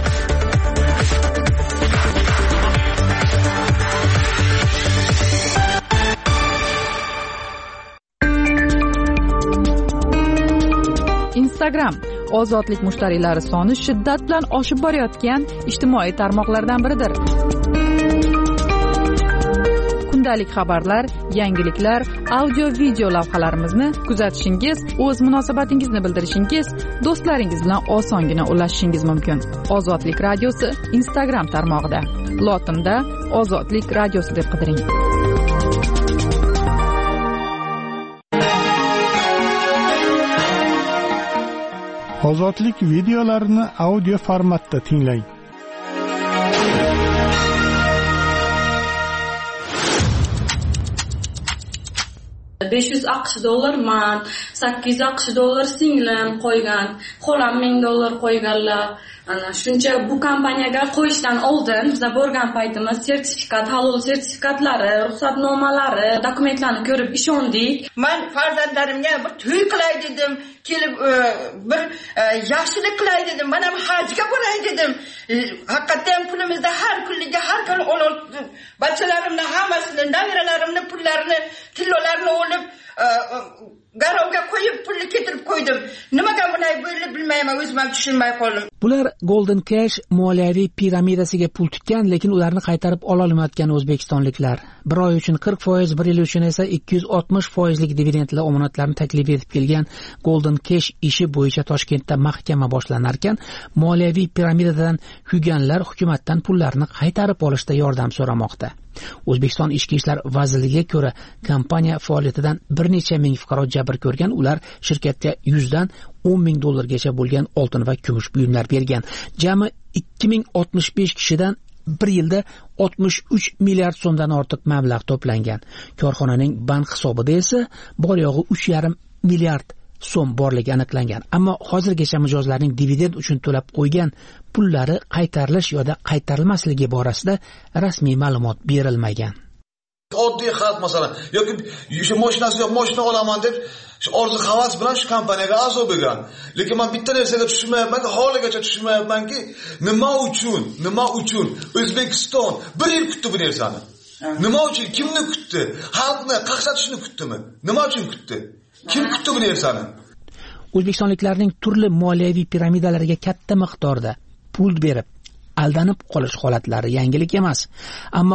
Instagram ozodlik mushtariylari soni shiddat bilan oshib borayotgan ijtimoiy tarmoqlardan biridir. Kundalik xabarlar, yangiliklar, audio-video lavhalarimizni kuzatishingiz, o'z munosabatingizni bildirishingiz, do'stlaringiz bilan osongina ulashishingiz mumkin. Ozodlik radiosi Instagram tarmog'ida. Lotinda Ozodlik radiosi deb qidiring. Ozodlik videolarini audio formatda tinglang. $500 man, $800 singlim qo'ygan, xolam $1000 qo'yganlar. Ana shuncha bu kompaniyaga qo'yishdan oldin biz borgan paytimiz sertifikat, halol sertifikatlari, ruxsatnomalari, dokumentlarni ko'rib ishondik. Men farzandlarimga bir to'y qilay dedim, kelib bir yaxshilik qilay dedim, men ham hajga bo'lay dedim. Haqiqatan pulimizda har kunliga har kun bachalarimni hammasini, naviralarimni pullarini, tillolarini olib garovga qo'yib pulni ketirib qo'ydim. Nimaga bunday bo'ldi bilmayman, o'zim ham tushunmay qoldim. Bular Golden Cash moliyaviy piramidasiga pul tutgan, lekin ularni qaytarib ola olmayotgan o'zbekistonliklar. Bir oy uchun 40%, bir yil uchun esa 260% dividendli omonatlarni taklif etib kelgan Golden Cash ishi bo'yicha Toshkentda mahkama boshlanar ekan, moliyaviy piramidadan kuyganlar hukumatdan pullarni qaytarib olishda yordam so'ramoqda. O'zbekiston Ichki ishlar vazirligiga ko'ra, kompaniya faoliyatidan bir necha ming fuqaro jabr ko'rgan. Ular shirkatga 100 dan $10,000 gacha bo'lgan oltin va kumush buyumlar bergan. Jami 2065 kishidan bir yilda 63 milliard so'mdan ortiq mablag' to'plangan. Korxonaning bank hisobida esa bor yo'g'i 3,5 milliard so'm borligi aniqlangan. Ammo hozirgacha mijozlarning dividend uchun to'lab qo'ygan pullari qaytarilish yoki qaytarilmasligi borasida rasmiy ma'lumot berilmagan. Oddiy xalq masalan yoki shu mashinasi yo'q, mashina olaman deb shu orzu havas bilan shu kompaniyaga a'zo bo'lgan. Lekin men bitta narsaga tushunmayapman, holigacha tushunmayapmanki, nima uchun O'zbekiston bir yil kutdi bu narsani? Nima uchun, kimni kutdi? Xalqni qaqshatishni kutdimi? Nima uchun kutdi? Kim kutdi bu narsani? O'zbekistonliklarning turli moliyaviy piramidalariga katta miqdorda pul berib aldanib qolish holatlari yangilik emas. Ammo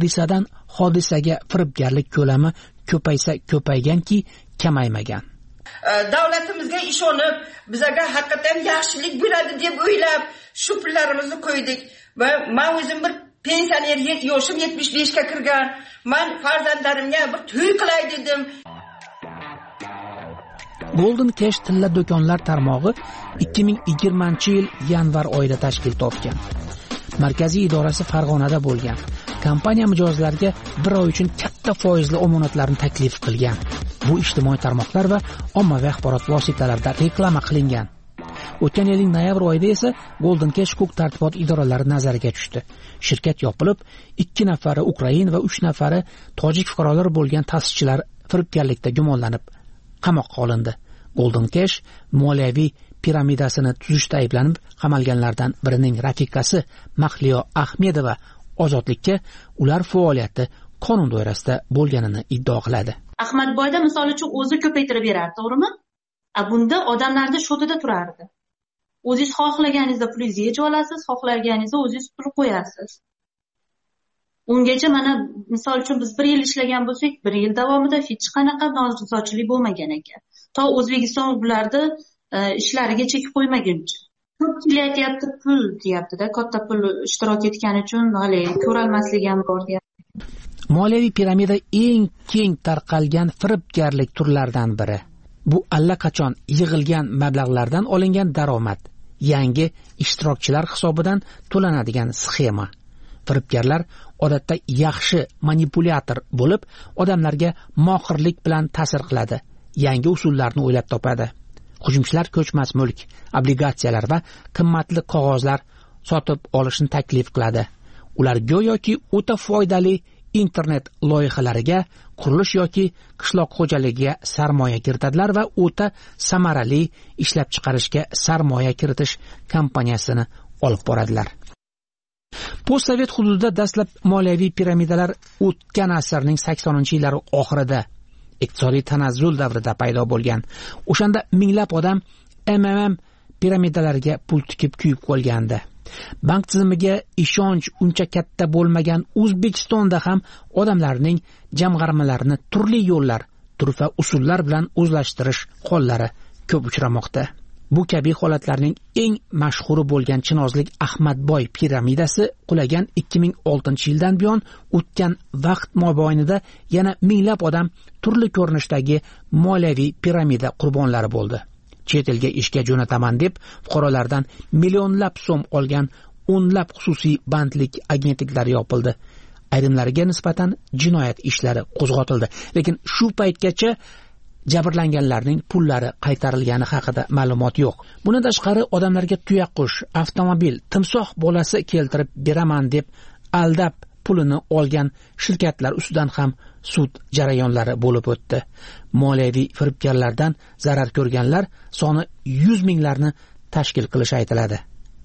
hodisaga firibgarlik ko'lami ko'paysa ko'payganki, kamaymagan. Davlatimizga ishonib, bizga haqiqatan yaxshilik bo'ladi deb o'ylab, shu pullarimizni qo'ydik va men o'zim bir pensioner, yoshim 75 ga kirgan. Men farzandlarimga bir to'y qilay dedim. Golden Cash tilla do'konlar tarmog'i 2020-yil yanvar oyida tashkil topgan. Markaziy idorasi Farg'onada bo'lgan. Kompaniya mijozlarga bir oy uchun katta foizli omonatlarni taklif qilgan. Bu ijtimoiy tarmoqlar va ommaviy axborot vositalarida reklama qilingan. O'tgan yilning noyabr oyida esa Golden Cash huquq tartibot idoralari nazariga tushdi. Shirkat yopilib, 2 nafari Ukrain va 3 nafari tojik fuqarolar bo'lgan ta'sischilar firibgarlikda gumonlanib qamoqqa olindi. Golden Cash moliyaviy piramidasini tuzishda ayblanib qamalganlardan birining rafiqasi Mahliyo Ahmedova ozodlikka ular faoliyati qonun doirasida bo'lganini iddao qiladi. Ahmadboyda misol uchun o'zi ko'paytirib berardi, to'g'rimi? Bunda odamlarni shotida turardi. O'zingiz xohlaganingizda pulingizni yechib olasiz, xohlaganingizda o'zingiz pul qo'yasiz. Ungacha mana misol uchun biz 1 yil ishlagan bo'lsak, 1 yil davomida hech qanaqa nozirchilik bo'lmagan ekan. To O'zbekiston bularni ishlariga chek qo'ymaguncha. Ko'p kelayapti pul deyapti-da, katta pul ishtirok etgani uchun hali ko'rolmasligi ham bor deyapti. Moliyaviy piramida eng keng tarqalgan firibgarlik turlaridan biri. Bu allaqachon yig'ilgan mablag'lardan olingan daromad, yangi ishtirokchilar hisobidan to'lanadigan sxema. Firibgarlar odatda yaxshi manipulyator bo'lib, odamlarga mohirlik bilan ta'sir qiladi, yangi usullarni o'ylab topadi. Hujumchilar ko'chmas mulk, obligatsiyalar va qimmatli qog'ozlar sotib olishni taklif qiladi. Ular go'yoki o'ta foydali internet loyihalariga, qurilish yoki qishloq xo'jaligiga sarmoya kiritadilar va o'ta samarali ishlab chiqarishga sarmoya kiritish kompaniyasini olib boradilar. Postsovet hududida dastlab moliyaviy piramidalar o'tgan asrning 80-yillari oxirida iqtisodiy tanazzul davrida paydo bo'lgan. O'shanda minglab odam MMM piramidalariga pul tikib kuyib qolgandi. Bank tizimiga ishonch uncha katta bo'lmagan O'zbekistonda ham odamlarning jamg'armalarini turli yo'llar, turfa usullar bilan o'zlashtirish hollari ko'p uchramoqda. Bu kabi holatlarning eng mashhuri bo'lgan Chinozlik Ahmadboy piramidasi qulagan 2006-yildan buyon o'tgan vaqt mobaynida yana minglab odam turli ko'rinishdagi moliyaviy piramida qurbonlari bo'ldi. Chet elga ishga jo'nataman deb fuqarolardan millionlab so'm olgan o'nlab xususiy bandlik agentliklari yopildi. Ayrimlariga nisbatan jinoyat ishlari qo'zg'atildi, lekin shu paytgacha jabrlanganlarning pullari qaytarilgani haqida ma'lumot yo'q. Bundan tashqari odamlarga tuyaqush, avtomobil, timsoh bolasi keltirib beraman deb aldab pulini olgan shirkatlar ustidan ham sud jarayonlari bo'lib o'tdi. Moliyaviy firibgarlardan zarar ko'rganlar soni 100 minglarni tashkil qilishi aytiladi.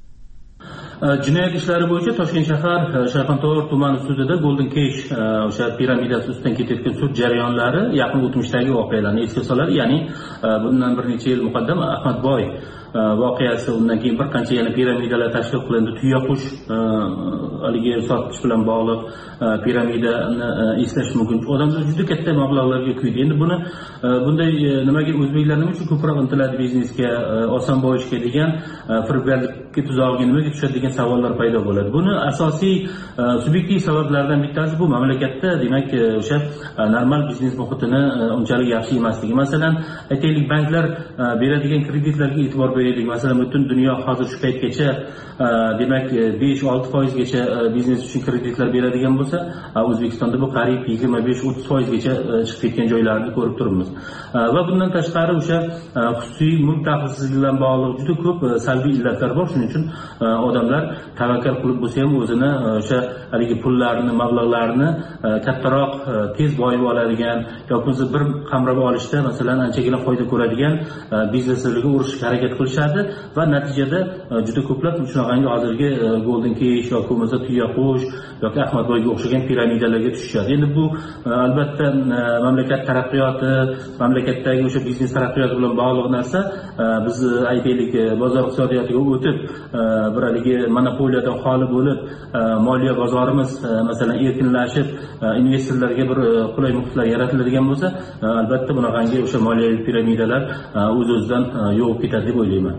Jinoyat ishlari bo'yicha Toshkent shahar Shayxontohur tumani sudida Golden Cash o'sha piramidasi ustidan ketayotgan sud jarayonlari yaqin o'tmishdagi voqealarni esga soladi. Ya'ni bundan bir necha yil muqaddam Ahmadboy voqeasi, undan keyin bir qancha yana piramidalar tashkil qilindi. Tuyaqush haligi sotish bilan bog'liq piramidani eslash mumkin. Odamlar juda katta mablag'larga kuydi. Endi buni bunday nimaga o'zbeklar nima uchun ko'proq intiladi biznesga, oson boyishga degan firibgarlikka tuzog'iga nimaga tushadi degan savollar paydo bo'ladi. Buni asosiy subyektiv sabablardan bittasi bu mamlakatda demak o'sha normal biznes muhitini unchalik yaxshi emasligi. Masalan, aytaylik, banklar beradigan kreditlarga e'tibor beraylik. Masalan, butun dunyo hozir shu paytgacha demak 5-6% gacha biznes uchun kreditlar beradigan bo'lsa, O'zbekistonda bu qariyb 25-30% gacha chiqib ketgan joylarni ko'rib turibmiz. Va bundan tashqari o'sha xususiy mulk daxlsizligi bilan bog'liq juda ko'p salbiy illatlar bor. Shuning uchun odamlar tavakkal qilib bo'lsa ham o'zini o'sha haligi pullarni, mablag'larni kattaroq tez boyib oladigan yoki bir qamrab olishda masalan anchagina foyda ko'radigan bizneslarga urishga harakat qilishadi va natijada juda ko'plab shunaqangi hozirgi Golden Cash yoki bo'lmasa Tuyaqush yoki Ahmadboyga o'xshagan piramidalarga tushishadi. Endi bu albatta mamlakat taraqqiyoti, mamlakatdagi o'sha biznes taraqqiyoti bilan bog'liq narsa. Biz aytaylik, bozor iqtisodiyotiga o'tib bir haligi monopoliyadan xoli bo'lib, moliya bozorimiz masalan erkinlashib, investorlarga bir qulay muhitlar yaratiladigan bo'lsa, albatta bunaqangi o'sha moliyaviy piramidalar o'z-o'zidan yo'q ketadi deb o'ylayman.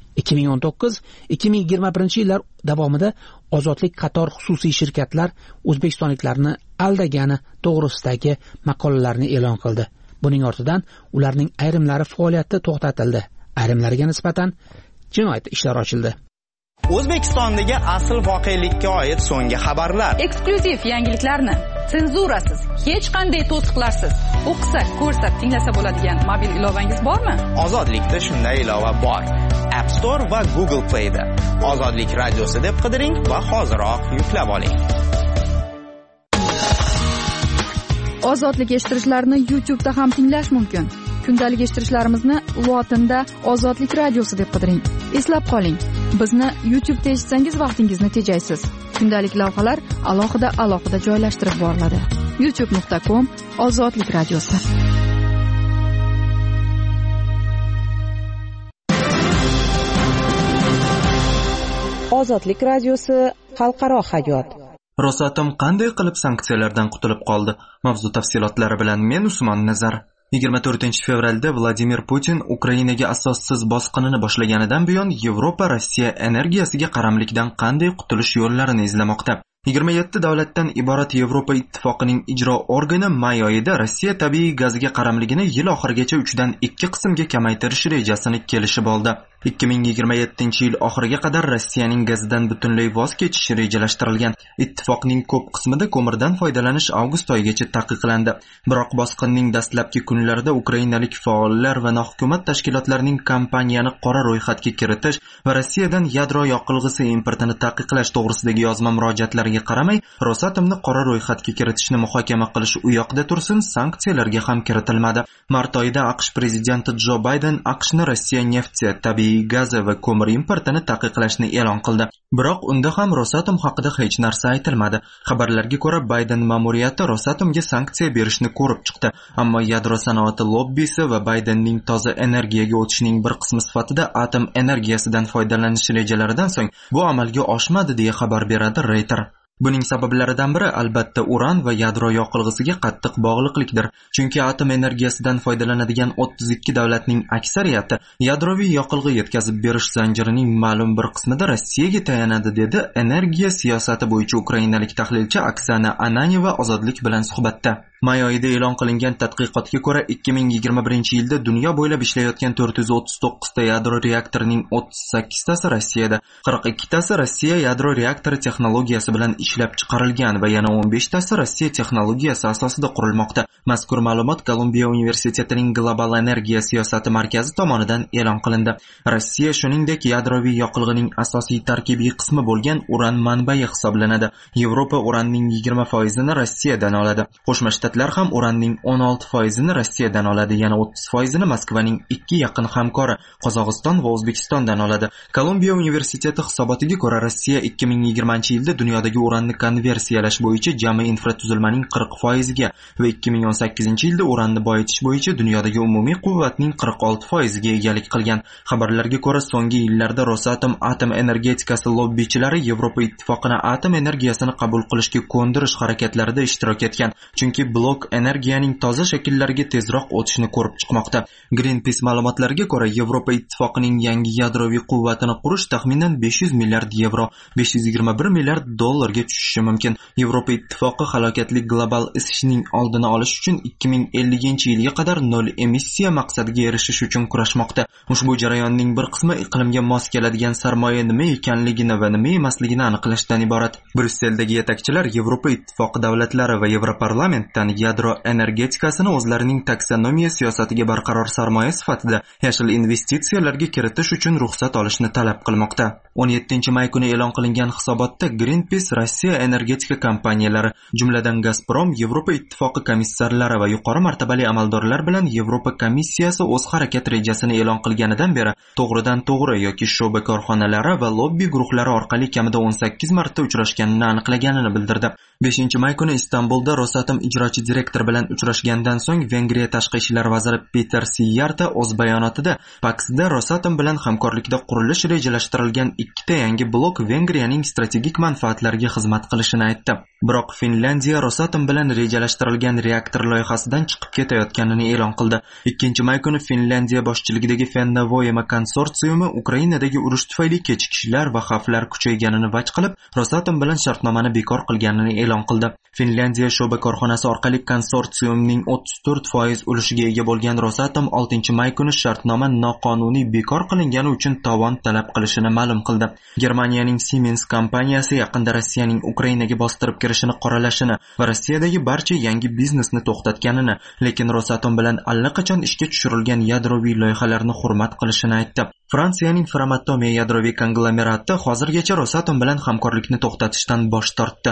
2019-2021 yillar davomida Ozodlik qator xususiy shirkatlar o'zbekistonliklarni aldagani to'g'risidagi maqolalarni e'lon qildi. Buning ortidan ularning ayrimlari faoliyati to'xtatildi, ayrimlariga nisbatan jinoyat ishlari ochildi. O'zbekistondagi asl voqelikka oid so'nggi xabarlar, eksklyuziv yangiliklarni senzurasiz, hech qanday to'siqlarsiz o'qisa, ko'rsa, tinglasa bo'ladigan mobil ilovangiz bormi? Ozodlikda shunday ilova bor. App Store va Google Play da Ozodlik radiosi deb qidiring va hoziroq yuklab oling. Ozodlik eshittirishlarni YouTube'da ham tinglash mumkin. Kundalik eshittirishlarimizni lotinda Ozodlik radiosi deb qidiring. Eslab qoling, bizni YouTube'da eshitsangiz vaqtingizni tejaysiz. Kundalik lavhalar alohida joylashtirib boriladi. youtube.com/Ozodlik radiosi. Ozodlik radiosi xalqaro hayot. Rosatom qanday qilib sanksiyalardan qutulib qoldi? Mavzu tafsilotlari bilan men Usmon Nazar. 24-fevralda Vladimir Putin Ukrainaga asossiz bosqinini boshlaganidan buyon Yevropa Rossiya energiyasiga qaramlikdan qanday qutulish yo'llarini izlamoqda. 27 davlatdan iborat Yevropa ittifoqining ijro organi may oyida Rossiya tabiiy gaziga qaramligini yil oxirigacha 3 dan 2 qismga kamaytirish rejasini kelishib oldi. 2027-yil oxiriga qadar Rossiyaning gazidan butunlay voz kechishi rejalashtirilgan. Ittifoqning ko'p qismida ko'mirdan foydalanish avgust oyigacha taqiqlandi. Biroq bosqinning dastlabki kunlarida ukrainalik faollar va nohukumat tashkilotlarining kompaniyani qora ro'yxatga kiritish va Rossiyadan yadro yoqilg'isi importini taqiqlash to'g'risidagi yozma murojaatlariga qaramay, Rosatomni qora ro'yxatga kiritishni muhokama qilish u yoqda tursin, sanksiyalarga ham kiritilmadi. Mart oyida AQSh prezidenti Jo Bayden AQShni Rossiya nefti, tabiiy gazi va ko'mir importini taqiqlashni e'lon qildi. Biroq unda ham Rosatom haqida hech narsa aytilmadi. Xabarlarga ko'ra, Bayden ma'muriyati Rosatomga sanksiya berishni ko'rib chiqdi, ammo yadro sanoati lobbisi va Baydenning toza energiyaga o'tishining bir qismi sifatida atom energiyasidan foydalanish rejalaridan so'ng bu amalga oshmadi deya xabar beradi Reuters. Buning sabablaridan biri albatta uran va yadro yoqilg'isiga qattiq bog'liqlikdir. Chunki atom energiyasidan foydalanadigan 32 davlatning aksariyati yadroviy yoqilg'i yetkazib berish zanjirining ma'lum bir qismida Rossiyaga tayanadi, dedi energiya siyosati bo'yicha ukrainalik tahlilchi Oksana Ananyeva Ozodlik bilan suhbatda. May oyida e'lon qilingan tadqiqotga ko'ra 2021-yilda dunyo bo'ylab ishlayotgan 439 ta yadro reaktorining 38 tasi Rossiyada, 42 tasi Rossiya yadro reaktori texnologiyasi bilan ishlab chiqarilgan va yana 15 tasi Rossiya texnologiyasi asosida qurilmoqda. Mazkur ma'lumot Kolumbiya universitetining Global energiya siyosati markazi tomonidan e'lon qilindi. Rossiya shuningdek yadroviy yoqilg'ining asosiy tarkibiy qismi bo'lgan uran manbai hisoblanadi. Yevropa uranning 20% Rossiyadan oladi. Qo'shma Shtatlar ham uranning 16% Rossiyadan oladi, yana 30% Moskvaning 2 yaqin hamkori Qozog'iston va O'zbekistondan oladi. Kolumbiya universiteti hisobotiga ko'ra, Rossiya 2020-yilda dunyodagi uranni konversiyalash bo'yicha jami infratuzilmaning 40% ga va 2018-yilda uranni boyitish bo'yicha dunyodagi umumiy quvvatning 46% ga egalik qilgan. Xabarlarga ko'ra, so'nggi yillarda Rosatom atom energetikasi lobbichilari Yevropa ittifoqini atom energiyasini qabul qilishga ko'ndirish harakatlarida ishtirok etgan, chunki blok energiyaning toza shakllariga tezroq o'tishni ko'rib chiqmoqda. Greenpeace ma'lumotlariga ko'ra, Yevropa ittifoqining yangi yadroviy quvvatini qurish taxminan 500 milliard yevro, 521 milliard dollarga tushishi mumkin. Yevropa ittifoqi halokatli global isishning oldini olish uchun 2050-yilga qadar nol emissiya maqsadiga erishish uchun kurashmoqda. Ushbu jarayonning bir qismi iqlimga mos keladigan sarmoya nima ekanligini va nima emasligini aniqlashdan iborat. Brusseldagi yetakchilar Yevropa ittifoqi davlatlari va Yevroparlamentdan yadro energetikasini o'zlarining taksonomiya siyosatiga barqaror sarmoya sifatida yashil investitsiyalarga kiritish uchun ruxsat olishni talab qilmoqda. 17-may kuni e'lon qilingan hisobotda Greenpeace Rossiya energetika kompaniyalari, jumladan Gazprom, Yevropa ittifoqi komissarlari va yuqori martabali amaldorlar bilan Yevropa komissiyasi o'z harakat rejasini e'lon qilganidan beri to'g'ridan-to'g'ri yoki sho'ba korxonalari va lobbi guruhlari orqali kamida 18 marta uchrashganini aniqlaganini bildirdi. 5-may kuni Istanbulda Rosatom ijrochi direktor bilan uchrashgandan so'ng Vengriya tashqi ishlar vaziri Peter Siyarta o'z bayonotida Paksda Rosatom bilan hamkorlikda qurilish rejalashtirilgan 2 ta yangi blok Vengriyaning strategik manfaatlariga xizmat qilishini aytdi. Biroq Finlandiya Rosatom bilan rejalashtirilgan reaktor loyihasidan chiqib ketayotganini e'lon qildi. 2-may kuni Finlandiya boshchiligidagi Fennovoyma konsorsiumi Ukrainadagi urush tufayli kechikishlar va xavflar kuchayganini vaj qilib, Rosatom bilan shartnomani bekor qilganini e'lon qildi. Finlandiya sho'ba korxonasi orqali mintaqalik konsorsiumning 34% ulushiga ega bo'lgan Rosatom 6-may kuni shartnoma noqonuniy bekor qilingani uchun tovon talab qilishini ma'lum qildi. Germaniyaning Siemens kompaniyasi yaqinda Rossiyaning Ukrainaga bostirib kirishini qoralashini va Rossiyadagi barcha yangi biznesni to'xtatganini, lekin Rosatom bilan allaqachon ishga tushirilgan yadroviy loyihalarni hurmat qilishini aytdi. Fransiyaning Framatome yadroviy konglomerati hozirgacha Rosatom bilan hamkorlikni to'xtatishdan bosh tortdi.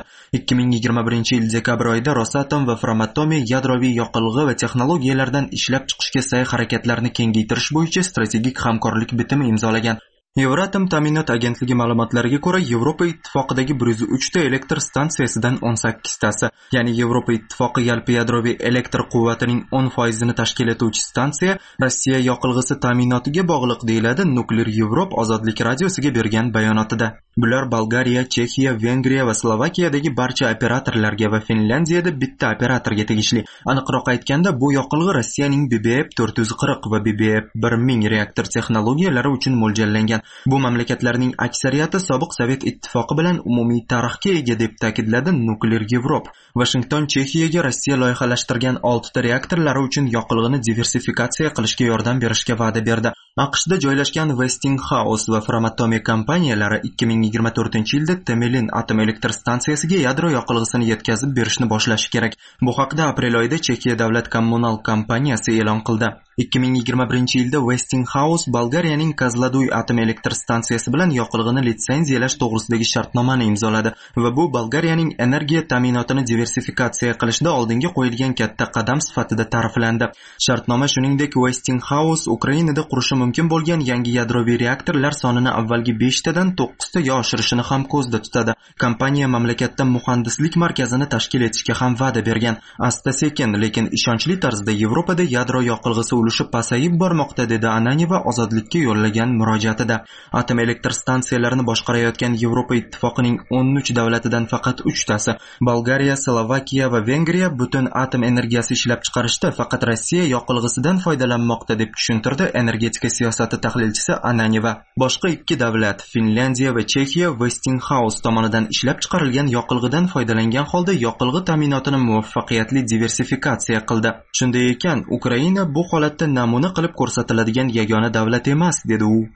2021-yil dekabr oyida Rosatom va Framatome yadroviy yoqilg'i va texnologiyalardan ishlab chiqishga sa'y harakatlarini kengaytirish bo'yicha strategik hamkorlik bitimi imzolagan. Euratom ta'minot agentligi ma'lumotlariga ko'ra, Yevropa ittifoqidagi 103 ta elektr stansiyasidan 18 tasi, ya'ni Yevropa ittifoqi yalpi yadroviy elektr quvvatining 10% ni tashkil etuvchi stansiya Rossiya yoqilg'isi ta'minotiga bog'liq, deyiladi Nuklear Europe ozodlik radiosiga bergan bayonotida. Bular Bolgariya, Chexiya, Vengriya va Slovakiyadagi barcha operatorlarga va Finlandiyada bitta operatorga tegishli. Aniqroq aytganda, bu yoqilg'i Rossiyaning BBF 440 va BBF 1000 reaktor texnologiyalari uchun mo'ljallangan. Bu mamlakatlarning aksariyati sobiq Sovet ittifoqi bilan umumiy tarixga ega, deb ta'kidladi Nuclear Europe. Washington Chexiyaga Rossiya loyihalashtirgan 6 ta reaktorlari uchun yoqilg'ini diversifikatsiya qilishga yordam berishga va'da berdi. AQShda joylashgan Westinghouse va Framatome kompaniyalari 2024-yilda Temelin atom elektr stansiyasiga yadro yoqilg'isini yetkazib berishni boshlashi kerak. Bu haqda aprel oyida Chexiya davlat kommunal kompaniyasi e'lon qildi. 2021-yilda Westinghouse Bolgariyaning Kozloduy atom elektr stansiyasi bilan yoqilg'ini litsenziyalash to'g'risidagi shartnomani imzoladi va bu Bolgariyaning energiya ta'minotini diversifikatsiya qilishda oldinga qo'yilgan katta qadam sifatida ta'riflandi. Shartnoma shuningdek Westinghouse Ukrainada qurishi mumkin bo'lgan yangi yadroviy reaktorlar sonini avvalgi 5 tadan 9 taga oshirishini ham ko'zda tutadi. Kompaniya mamlakatda muhandislik markazini tashkil etishga ham va'da bergan. Asta-sekin, lekin ishonchli tarzda Yevropada yadro yoqilg'isi ulushi pasayib bormoqda, dedi Ananyeva ozodlikka yo'llagan murojaatida. Atom elektr stansiyalarini boshqarayotgan Yevropa ittifoqining 13 davlatidan faqat 3 tasi, Bolgariya, Slovakiya va Vengriya butun atom energiyasi ishlab chiqarishda faqat Rossiya yoqilg'isidan foydalanmoqda, deb tushuntirdi energetika siyosati tahlilchisi Ananyeva. Boshqa 2 davlat, Finlandiya va Chexiya, Westinghouse tomonidan ishlab chiqarilgan yoqilg'idan foydalangan holda yoqilg'i ta'minotini muvaffaqiyatli diversifikatsiya qildi. Shunday ekan, Ukraina bu holatda namuna qilib ko'rsatiladigan yagona davlat emas, dedi u.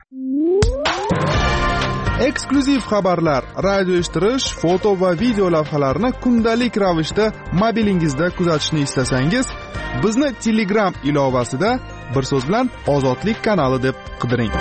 Eksklyuziv xabarlar, radio eshittirish, foto va video lavhalarni kundalik ravishda mobilingizda kuzatishni istasangiz, bizni Telegram ilovasida bir so'z bilan Ozodlik kanali deb qidiring.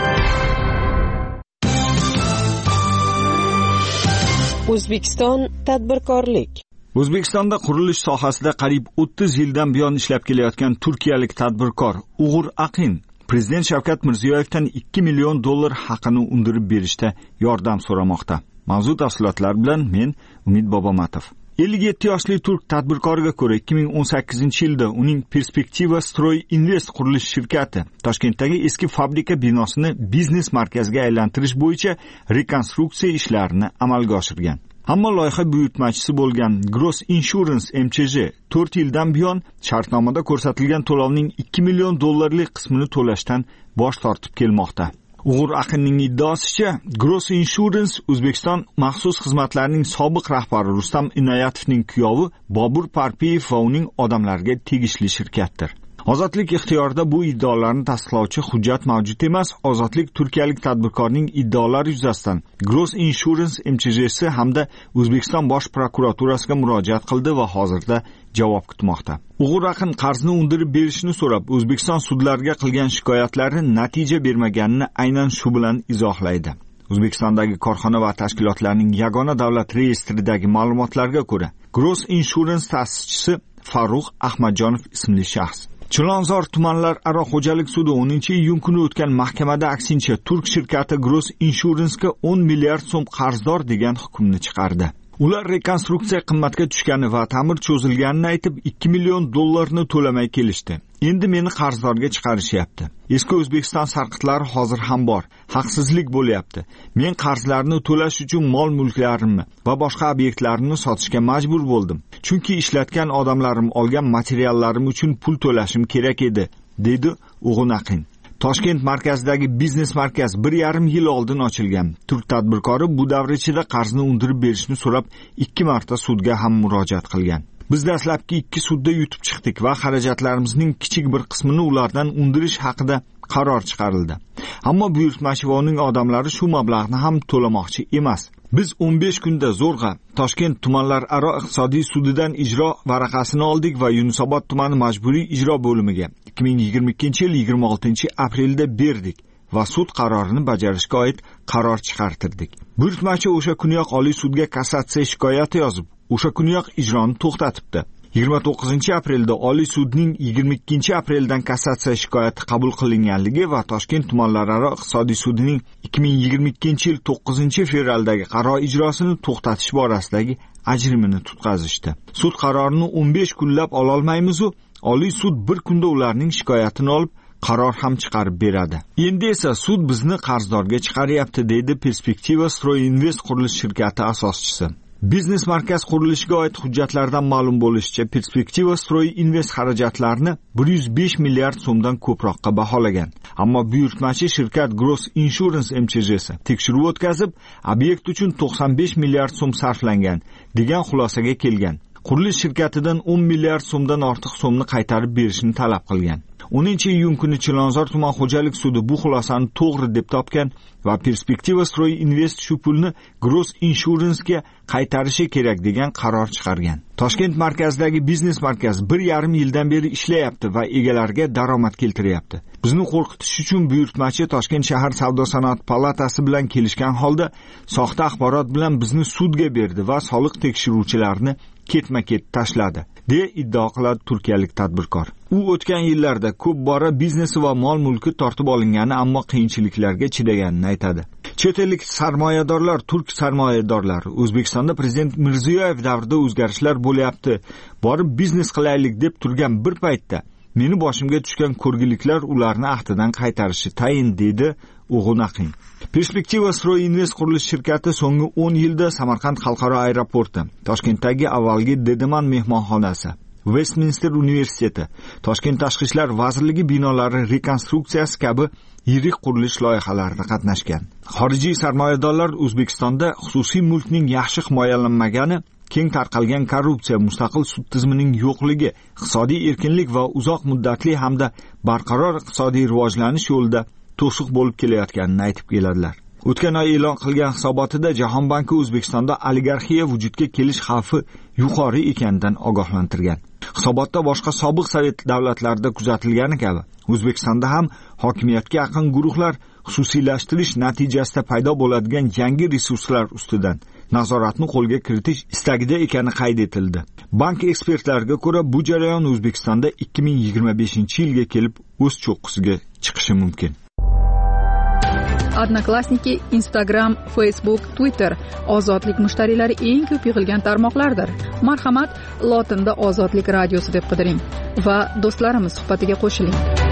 O'zbekiston tadbirkorlik. O'zbekistonda qurilish sohasida qariyb 30 yildan buyon ishlab kelayotgan turkiyalik tadbirkor Uğur Aqin Prezident Shavkat Mirziyoyevdan $2 million haqini undirib berishda yordam so'ramoqda. Mavzu tafsilotlar bilan men Umid Bobomatov. 57 yoshli turk tadbirkoriga ko'ra 2018-yilda uning Perspektiva Stroy Invest qurilish shirkati Toshkentdagi eski fabrika binosini biznes markaziga aylantirish bo'yicha rekonstruksiya ishlarini amalga oshirgan. Ammo loyiha buyurtmachisi bo'lgan Gross Insurance MCJ 4 yildan buyon shartnomada ko'rsatilgan to'lovning $2 million qismini to'lashdan bosh tortib kelmoqda. Uğur Aqinning iddaosicha, Gross Insurance O'zbekiston maxsus xizmatlarining sobiq rahbari Rustam Inoyatovning kuyovi Bobur Parpiyev va uning odamlariga tegishli shirkatdir. Ozodlik ixtiyorida bu iddaolarni tasdiqlovchi hujjat mavjud emas. Ozodlik turkiyalik tadbirkorning iddaolari yuzasidan Gross Insurance MCJsi hamda O'zbekiston bosh prokuraturasiga murojaat qildi va hozirda javob kutmoqda. Uğur Aqin qarzni undirib berishni so'rab O'zbekiston sudlariga qilgan shikoyatlari natija bermaganini aynan shu bilan izohlaydi. O'zbekistondagi korxona va tashkilotlarning yagona davlat reyestridagi ma'lumotlarga ko'ra, Gross Insurance ta'sischisi Farruh Ahmadjonov ismli shaxs Chilonzor tumanlararo xo'jalik sudi 10-iyun kuni o'tgan mahkamada aksincha turk shirkati Gross Insurance'ga 10 milliard so'm qarzdor degan hukmni chiqardi. Ular rekonstruksiya qimmatga tushgani va ta'mir cho'zilganini aytib $2 million to'lamay kelishdi. Endi meni qarzdorga chiqarishyapti. Eski O'zbekiston sarqitlari hozir ham bor. Haqsizlik bo'lyapti. Men qarzlarni to'lash uchun mol-mulklarimni va boshqa obyektlarimni sotishga majbur bo'ldim. Chunki ishlatgan odamlarim olgan materiallarim uchun pul to'lashim kerak edi, dedi Uğur Aqin. Toshkent markazidagi biznes markaz 1,5 yil oldin ochilgan. Turk tadbirkori bu davr ichida qarzni undirib berishni so'rab 2 marta sudga ham murojaat qilgan. Biz dastlabki 2 sudda yutib chiqdik va xarajatlarimizning kichik bir qismini ulardan undirish haqida qaror chiqarildi. Ammo buyurtmachi va uning odamlari shu mablag'ni ham to'lamoqchi emas. Biz 15 kunda zo'rg'a Toshkent tumanlararo iqtisodiy sudidan ijro varaqasini oldik va Yunusobod tumani majburiy ijro bo'limiga 2022-yil 26-aprelda berdik va sud qarorini bajarishga oid qaror chiqartirdik. Buyurtmachi o'sha kuniyoq Oliy sudga kassatsiya shikoyati yozib, o'sha kuniyoq ijroni to'xtatibdi. 29-aprelda Oliy sudning 22-apreldan kassatsiya shikoyati qabul qilinganligi va Toshkent tumanlararo iqtisodiy sudining 2022-yil 9-fevraldagi qaror ijrosini to'xtatish borasidagi ajrimini tutqazishdi. Sud qarorini 15 kunlab ola olmaymiz-u, Oliy sud bir kunda ularning shikoyatini olib qaror ham chiqarib beradi. Endi esa sud bizni qarzdorga chiqaryapti, deydi Perspektiva Stroyinvest qurilish shirkati asoschisi. Biznes markaz qurilishiga oid hujjatlardan ma'lum bo'lishicha, Perspektiva Stroyinvest xarajatlarini 105 milliard so'mdan ko'proqqa baholagan. Ammo buyurtmachi shirkat Gross Insurance MCJ'si tekshiruv o'tkazib, obyekt uchun 95 milliard so'm sarflangan degan xulosaga kelgan. Qurilish shirkatidan 10 milliard so'mdan ortiq so'mni qaytarib berishni talab qilgan. 10-iyun kuni Chilonzor tuman xo'jalik sudi bu xulosani to'g'ri deb topgan va Perspektiva Stroyinvest shu pulni Gross Insurance'ga qaytarishi kerak degan qaror chiqargan. Toshkent markazidagi biznes markaz 1,5 yildan beri ishlayapti va egalariga daromad keltiryapti. Bizni qo'rqitish uchun buyurtmachi Toshkent shahar savdo-sanoat palatasi bilan kelishgan holda soxta axborot bilan bizni sudga berdi va soliq tekshiruvchilarini ketma-ket tashladi, deya iddao qiladi turkiyalik tadbirkor. U o'tgan yillarda ko'p bora biznesi va mol-mulki tortib olingani, ammo qiyinchiliklarga chidaganini aytadi. Chet ellik sarmoyadorlar, turk sarmoyadorlari O'zbekistonda prezident Mirziyoyev davrida o'zgarishlar bo'lyapti, borib biznes qilaylik deb turgan bir paytda meni boshimga tushgan ko'rgiliklar ularni ahdidan qaytarishi tayin, deydi O'g'unaqin. Perspektiva Stroyinvest qurilish shirkati so'nggi 10 yilda Samarqand xalqaro aeroporti, Toshkentdagi avvalgi Dedeman mehmonxonasi, Westminster universiteti, Toshkent tashqi ishlar vazirligi binolari rekonstruksiyasi kabi yirik qurilish loyihalarida qatnashgan. Xorijiy sarmoyadorlar O'zbekistonda xususiy mulkning yaxshi himoyalanmagani, keng tarqalgan korrupsiya, mustaqil sud tizimining yo'qligi, iqtisodiy erkinlik va uzoq muddatli hamda barqaror iqtisodiy rivojlanish yo'lida to'siq bo'lib kelayotganini aytib keladilar. O'tgan oy e'lon qilgan hisobotida Jahon banki O'zbekistonda oligarxiya vujudga kelish xavfi yuqori ekanidan ogohlantirgan. Hisobotda boshqa sobiq sovet davlatlarida kuzatilgani kabi O'zbekistonda ham hokimiyatga yaqin guruhlar xususiylashtirish natijasida paydo bo'ladigan yangi resurslar ustidan nazoratni qo'lga kiritish istagida ekani qayd etildi. Bank ekspertlariga ko'ra, bu jarayon O'zbekistonda 2025-yilga kelib o'z cho'qqisiga chiqishi mumkin. Odnoklassniki, Instagram, Facebook, Twitter ozodlik mushtariylari eng ko'p yig'ilgan tarmoqlardir. Marhamat, lotinda Ozodlik radiosi deb qidiring va do'stlarimiz suhbatiga qo'shiling.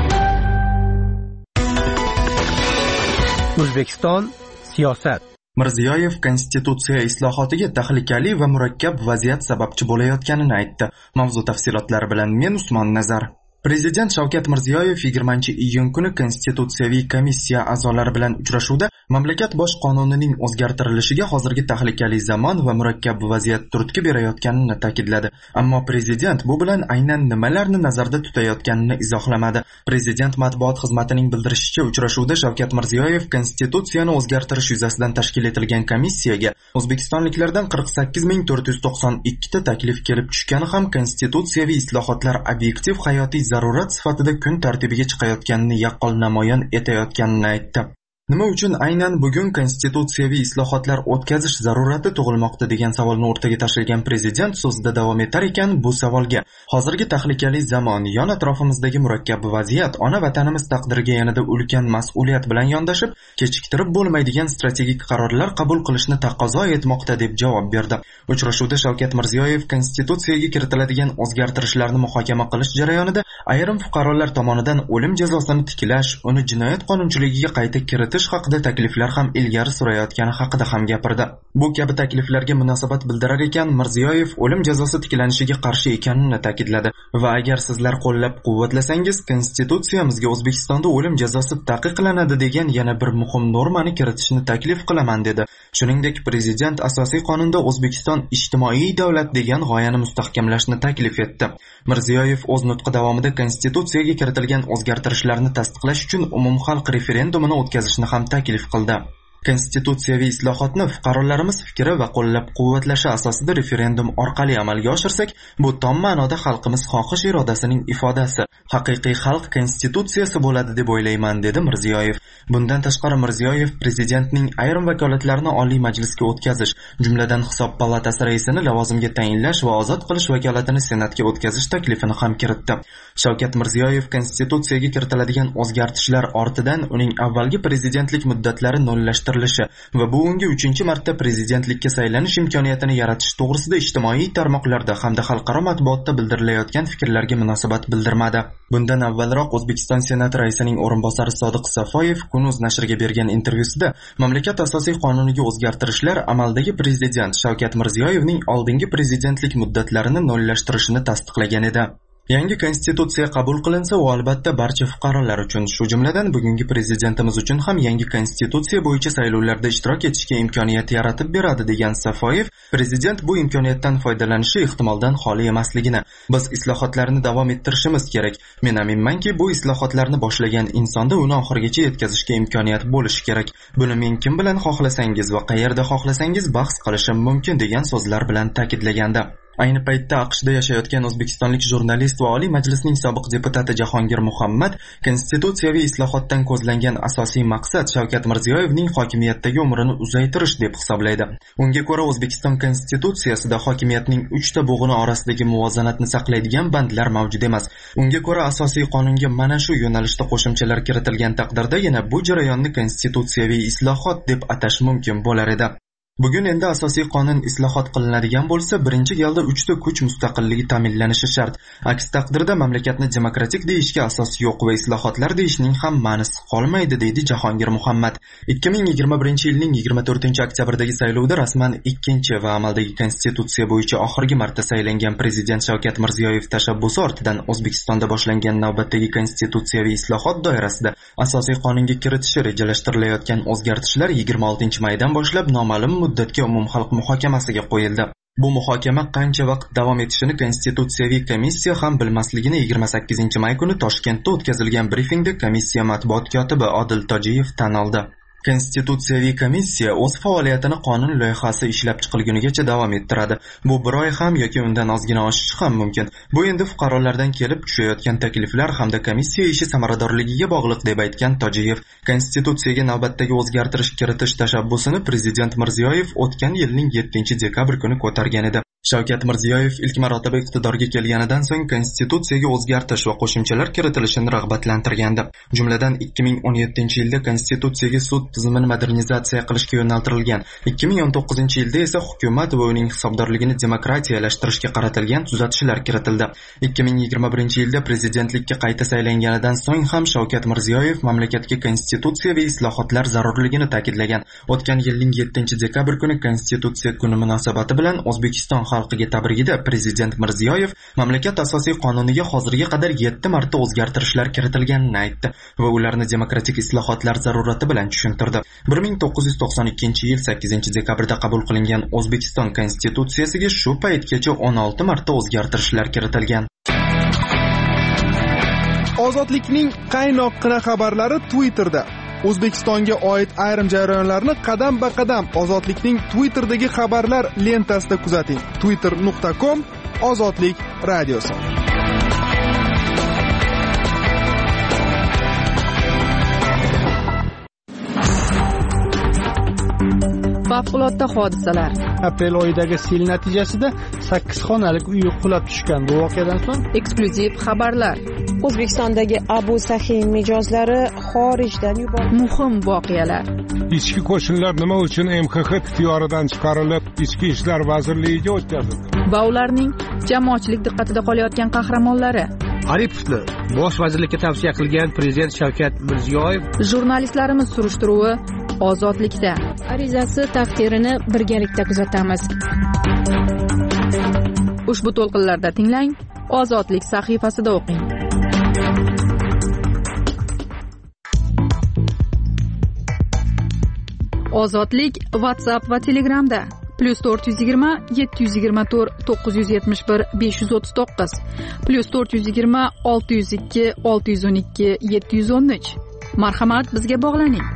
O'zbekiston siyosat. Mirziyoyev konstitutsiya islohotiga tahlikali va murakkab vaziyat sababchi bo'layotganini aytdi. Mavzu tafsilotlari bilan men Usmon Nazar. Prezident Shavkat Mirziyoyev 20-iyun kuni Konstitutsiyaviy komissiya a'zolari bilan uchrashuvda mamlakat bosh qonunining o'zgartirilishiga hozirgi tahlikali zamon va murakkab vaziyat turtki berayotganini ta'kidladi. Ammo prezident bu bilan aynan nimalarni nazarda tutayotganini izohlamadi. Prezident matbuot xizmatining bildirishicha, uchrashuvda Shavkat Mirziyoyev konstitutsiyani o'zgartirish yuzasidan tashkil etilgan komissiyaga o'zbekistonliklardan 48492 ta taklif kelib tushgani ham konstitutsiyaviy islohotlar obyektiv hayotiy zarurat sifatida kun tartibiga chiqayotganini yaqqol namoyon etayotganini aytdi. Nima uchun aynan bugun konstitutsiyaviy islohotlar o'tkazish zarurati tug'ilmoqda degan savolni o'rtaga tashlagan prezident so'zida davom etar ekan, bu savolga hozirgi tahlikali zamon, yon atrofimizdagi murakkab vaziyat, ona vatanimiz taqdiriga yanada ulkan mas'uliyat bilan yondashib, kechiktirib bo'lmaydigan strategik qarorlar qabul qilishni taqozo etmoqda deb javob berdi. Uchrashuvda Shavkat Mirziyoyev konstitutsiyaga kiritiladigan o'zgartirishlarni muhokama qilish jarayonida ayrim fuqarolar tomonidan o'lim jazosini tiklash, uni jinoyat qonunchiligiga qayta kiritish o'tish haqida takliflar ham ilgari surayotgani haqida ham gapirdi. Bu kabi takliflarga munosabat bildirar ekan Mirziyoyev o'lim jazosi tiklanishiga qarshi ekanini ta'kidladi va agar sizlar qo'llab-quvvatlasangiz, konstitutsiyamizga O'zbekistonda o'lim jazosi taqiqlanadi degan yana bir muhim normani kiritishni taklif qilaman dedi. Shuningdek, prezident asosiy qonunda O'zbekiston ijtimoiy davlat degan g'oyani mustahkamlashni taklif etdi. Mirziyoyev o'z nutqi davomida konstitutsiyaga kiritilgan o'zgartirishlarni tasdiqlash uchun umumxalq referendumini o'tkazishni ham taklif qildi. Konstitutsiyaviy islohotni fuqarolarimiz fikri va qo'llab-quvvatlashi asosida referendum orqali amalga oshirsak, bu tom ma'noda xalqimiz xohish irodasining ifodasi, haqiqiy xalq konstitutsiyasi bo'ladi deb o'ylayman, dedi Mirziyoyev. Bundan tashqari Mirziyoyev prezidentning ayrim vakolatlarini Oliy Majlisga o'tkazish, jumladan Hisob palatasi raisini lavozimga tayinlash va ozod qilish vakolatini Senatga o'tkazish taklifini ham kiritdi. Shavkat Mirziyoyev konstitutsiyaga kiritiladigan o'zgartishlar ortidan uning avvalgi prezidentlik muddatlari nullashtirilishi va bu unga 3-marta prezidentlikka saylanish imkoniyatini yaratish to'g'risida ijtimoiy tarmoqlarda hamda xalqaro matbuotda bildirilayotgan fikrlarga munosabat bildirmadi. Bundan avvalroq O'zbekiston Senati raisining o'rinbosari Sodiq Safoyev Kun.uz nashriga bergan intervyusida mamlakat asosiy qonuniga o'zgartirishlar amaldagi prezident Shavkat Mirziyoyevning oldingi prezidentlik muddatlarini nullashtirishini tasdiqlagan edi. Yangi konstitutsiya qabul qilinsa, u albatta barcha fuqarolar uchun, shu jumladan bugungi prezidentimiz uchun ham yangi konstitutsiya bo'yicha saylovlarda ishtirok etishga imkoniyat yaratib beradi, degan Safoyev, prezident bu imkoniyatdan foydalanishi ehtimoldan xoli emasligini, biz islohotlarni davom ettirishimiz kerak. Men aminmanki, bu islohotlarni boshlagan insonda uni oxirigacha yetkazishga imkoniyat bo'lishi kerak. Buni men kim bilan xohlasangiz va qayerda xohlasangiz bahs qilishim mumkin, degan so'zlar bilan ta'kidlagandi. Ayni paytda AQShda yashayotgan o'zbekistonlik jurnalist va Oliy Majlisning sobiq deputati Jahongir Muhammad konstitutsiyaviy islohotdan ko'zlangan asosiy maqsad Shavkat Mirziyoyevning hokimiyatdagi umrini uzaytirish deb hisoblaydi. Unga ko'ra, O'zbekiston konstitutsiyasida hokimiyatning 3 ta bo'g'ini orasidagi muvozanatni saqlaydigan bandlar mavjud emas. Unga ko'ra, asosiy qonunga mana shu yo'nalishda qo'shimchalar kiritilgan taqdirda yana bu jarayonni konstitutsiyaviy islohot deb atash mumkin bo'lar edi. Bugun endi asosiy qonun islohot qilinadigan bo'lsa, birinchi galda 3 ta kuch mustaqilligi ta'minlanishi shart. Aks taqdirda mamlakatni demokratik deyishga asos yo'q va islohotlar deyishning ham ma'nosi qolmaydi, deydi Jahongir Muhammad. 2021-yilning 24-oktyabrdagi saylovda rasman ikkinchi va amaldagi konstitutsiya bo'yicha oxirgi marta saylangan prezident Shavkat Mirziyoyev tashabbusi ortidan O'zbekistonda boshlangan navbatdagi konstitutsiyaviy islohot doirasida asosiy qonunga kiritishi rejalashtirilayotgan o'zgartishlar 26-maydan boshlab noma'lum muddatga umumxalq muhokamasiga qo'yildi. Bu muhokama qancha vaqt davom etishini Konstitutsiyaviy komissiya ham bilmasligini 28-may kuni Toshkentda o'tkazilgan brifingda komissiya matbuot kotibi Odil Tojiyev tan oldi. Konstitutsiyaviy komissiya o'z faoliyatini qonun loyihasi ishlab chiqilgunigacha davom ettiradi. Bu bir oy ham yoki undan ozgina oshishi ham mumkin. Bu endi fuqarolardan kelib tushayotgan takliflar hamda komissiya ishi samaradorligiga bog'liq, deb aytgan Tojiyev. Konstitutsiyaga navbatdagi o'zgartirish kiritish tashabbusini prezident Mirziyoyev o'tgan yilning 7-dekabr kuni ko'targan edi. Shavkat Mirziyoyev ilk marotaba iqtidorga kelganidan so'ng konstitutsiyaga o'zgartirish va qo'shimchalar kiritilishini rag'batlantirgandi. Jumladan 2017-yilda konstitutsiyaga sud tizimini modernizatsiya qilishga yo'naltirilgan, 2019-yilda esa hukumat va uning hisobdorligini demokratiyalashtirishga qaratilgan tuzatishlar kiritildi. 2021-yilda prezidentlikka qayta saylanganidan so'ng ham Shavkat Mirziyoyev mamlakatga konstitutsiyaviy islohotlar zarurligini ta'kidlagan. O'tgan yilning 7-dekabr kuni konstitutsiya kuni munosabati bilan O'zbekiston xalqiga tabrigida prezident Mirziyoyev mamlakat asosiy qonuniga hozirga qadar 7 marta o'zgartirishlar kiritilganini aytdi va ularni demokratik islohotlar zarurati bilan tushuntirdi. 1992-yil 8-dekabrda qabul qilingan O'zbekiston konstitutsiyasiga shu paytgacha 16 marta o'zgartirishlar kiritilgan. Ozodlikning qaynoqqina xabarlari Twitterda. O'zbekistonga oid ayrim jarayonlarni qadam-ba-qadam Ozodlikning Twitterdagi xabarlar lentasida kuzating. twitter.com/ozodlik radiosi. Favqulodda hodisalar. Aprel oyidagi sel natijasida 8 xonalik uy qulab tushgan. Bu voqeadan so'ng eksklyuziv xabarlar. O'zbekistondagi Abu Sahiy mijozlari xorijdan yuborildi. Muhim voqealar. Ichki qo'shinlar nima uchun MXX ixtiyoridan chiqarilib, Ichki ishlar vazirligiga o'tkazildi? Va ularning jamoatchilik diqqatida qolayotgan qahramonlari. Aripovni bosh vazirlikka tavsiya qilgan prezident Shavkat Mirziyoyev. Jurnalistlarimiz surishtiruvi ozodlikda. Arizasi taqdirini birgalikda kuzatamiz. Ushbu to'lqinlarda tinglang, Ozodlik sahifasida o'qing. Ozodlik WhatsApp va Telegramda +420 724 971 539 +420 602 612 713. Marhamat, bizga bog'laning.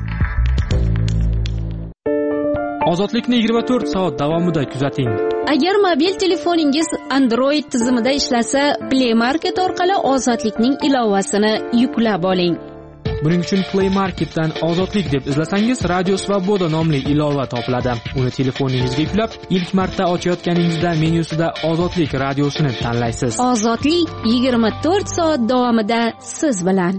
Ozodlikni 24 soat davomida kuzating. Agar mobil telefoningiz Android tizimida ishlasa, Play Market orqali Ozodlikning ilovasini yuklab oling. Buning uchun Play Marketdan Ozodlik deb izlasangiz, Radio Svoboda nomli ilova topiladi. Uni telefoningizga yuklab, ilk marta ochayotganingizda menyusida Ozodlik radiosini tanlaysiz. Ozodlik 24 soat davomida siz bilan.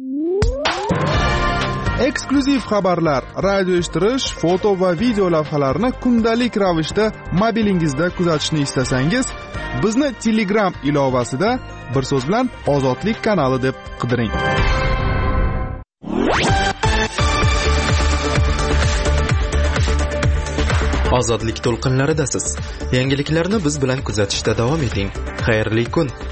Eksklyuziv xabarlar, radio eshittirish, foto va video lavhalarni kundalik ravishda mobilingizda kuzatishni istasangiz, bizni Telegram ilovasida bir so'z bilan Ozodlik kanali deb qidiring. Ozodlik to'lqinlaridasiz. Yangiliklarni biz bilan kuzatishda davom eting. Xayrli kun.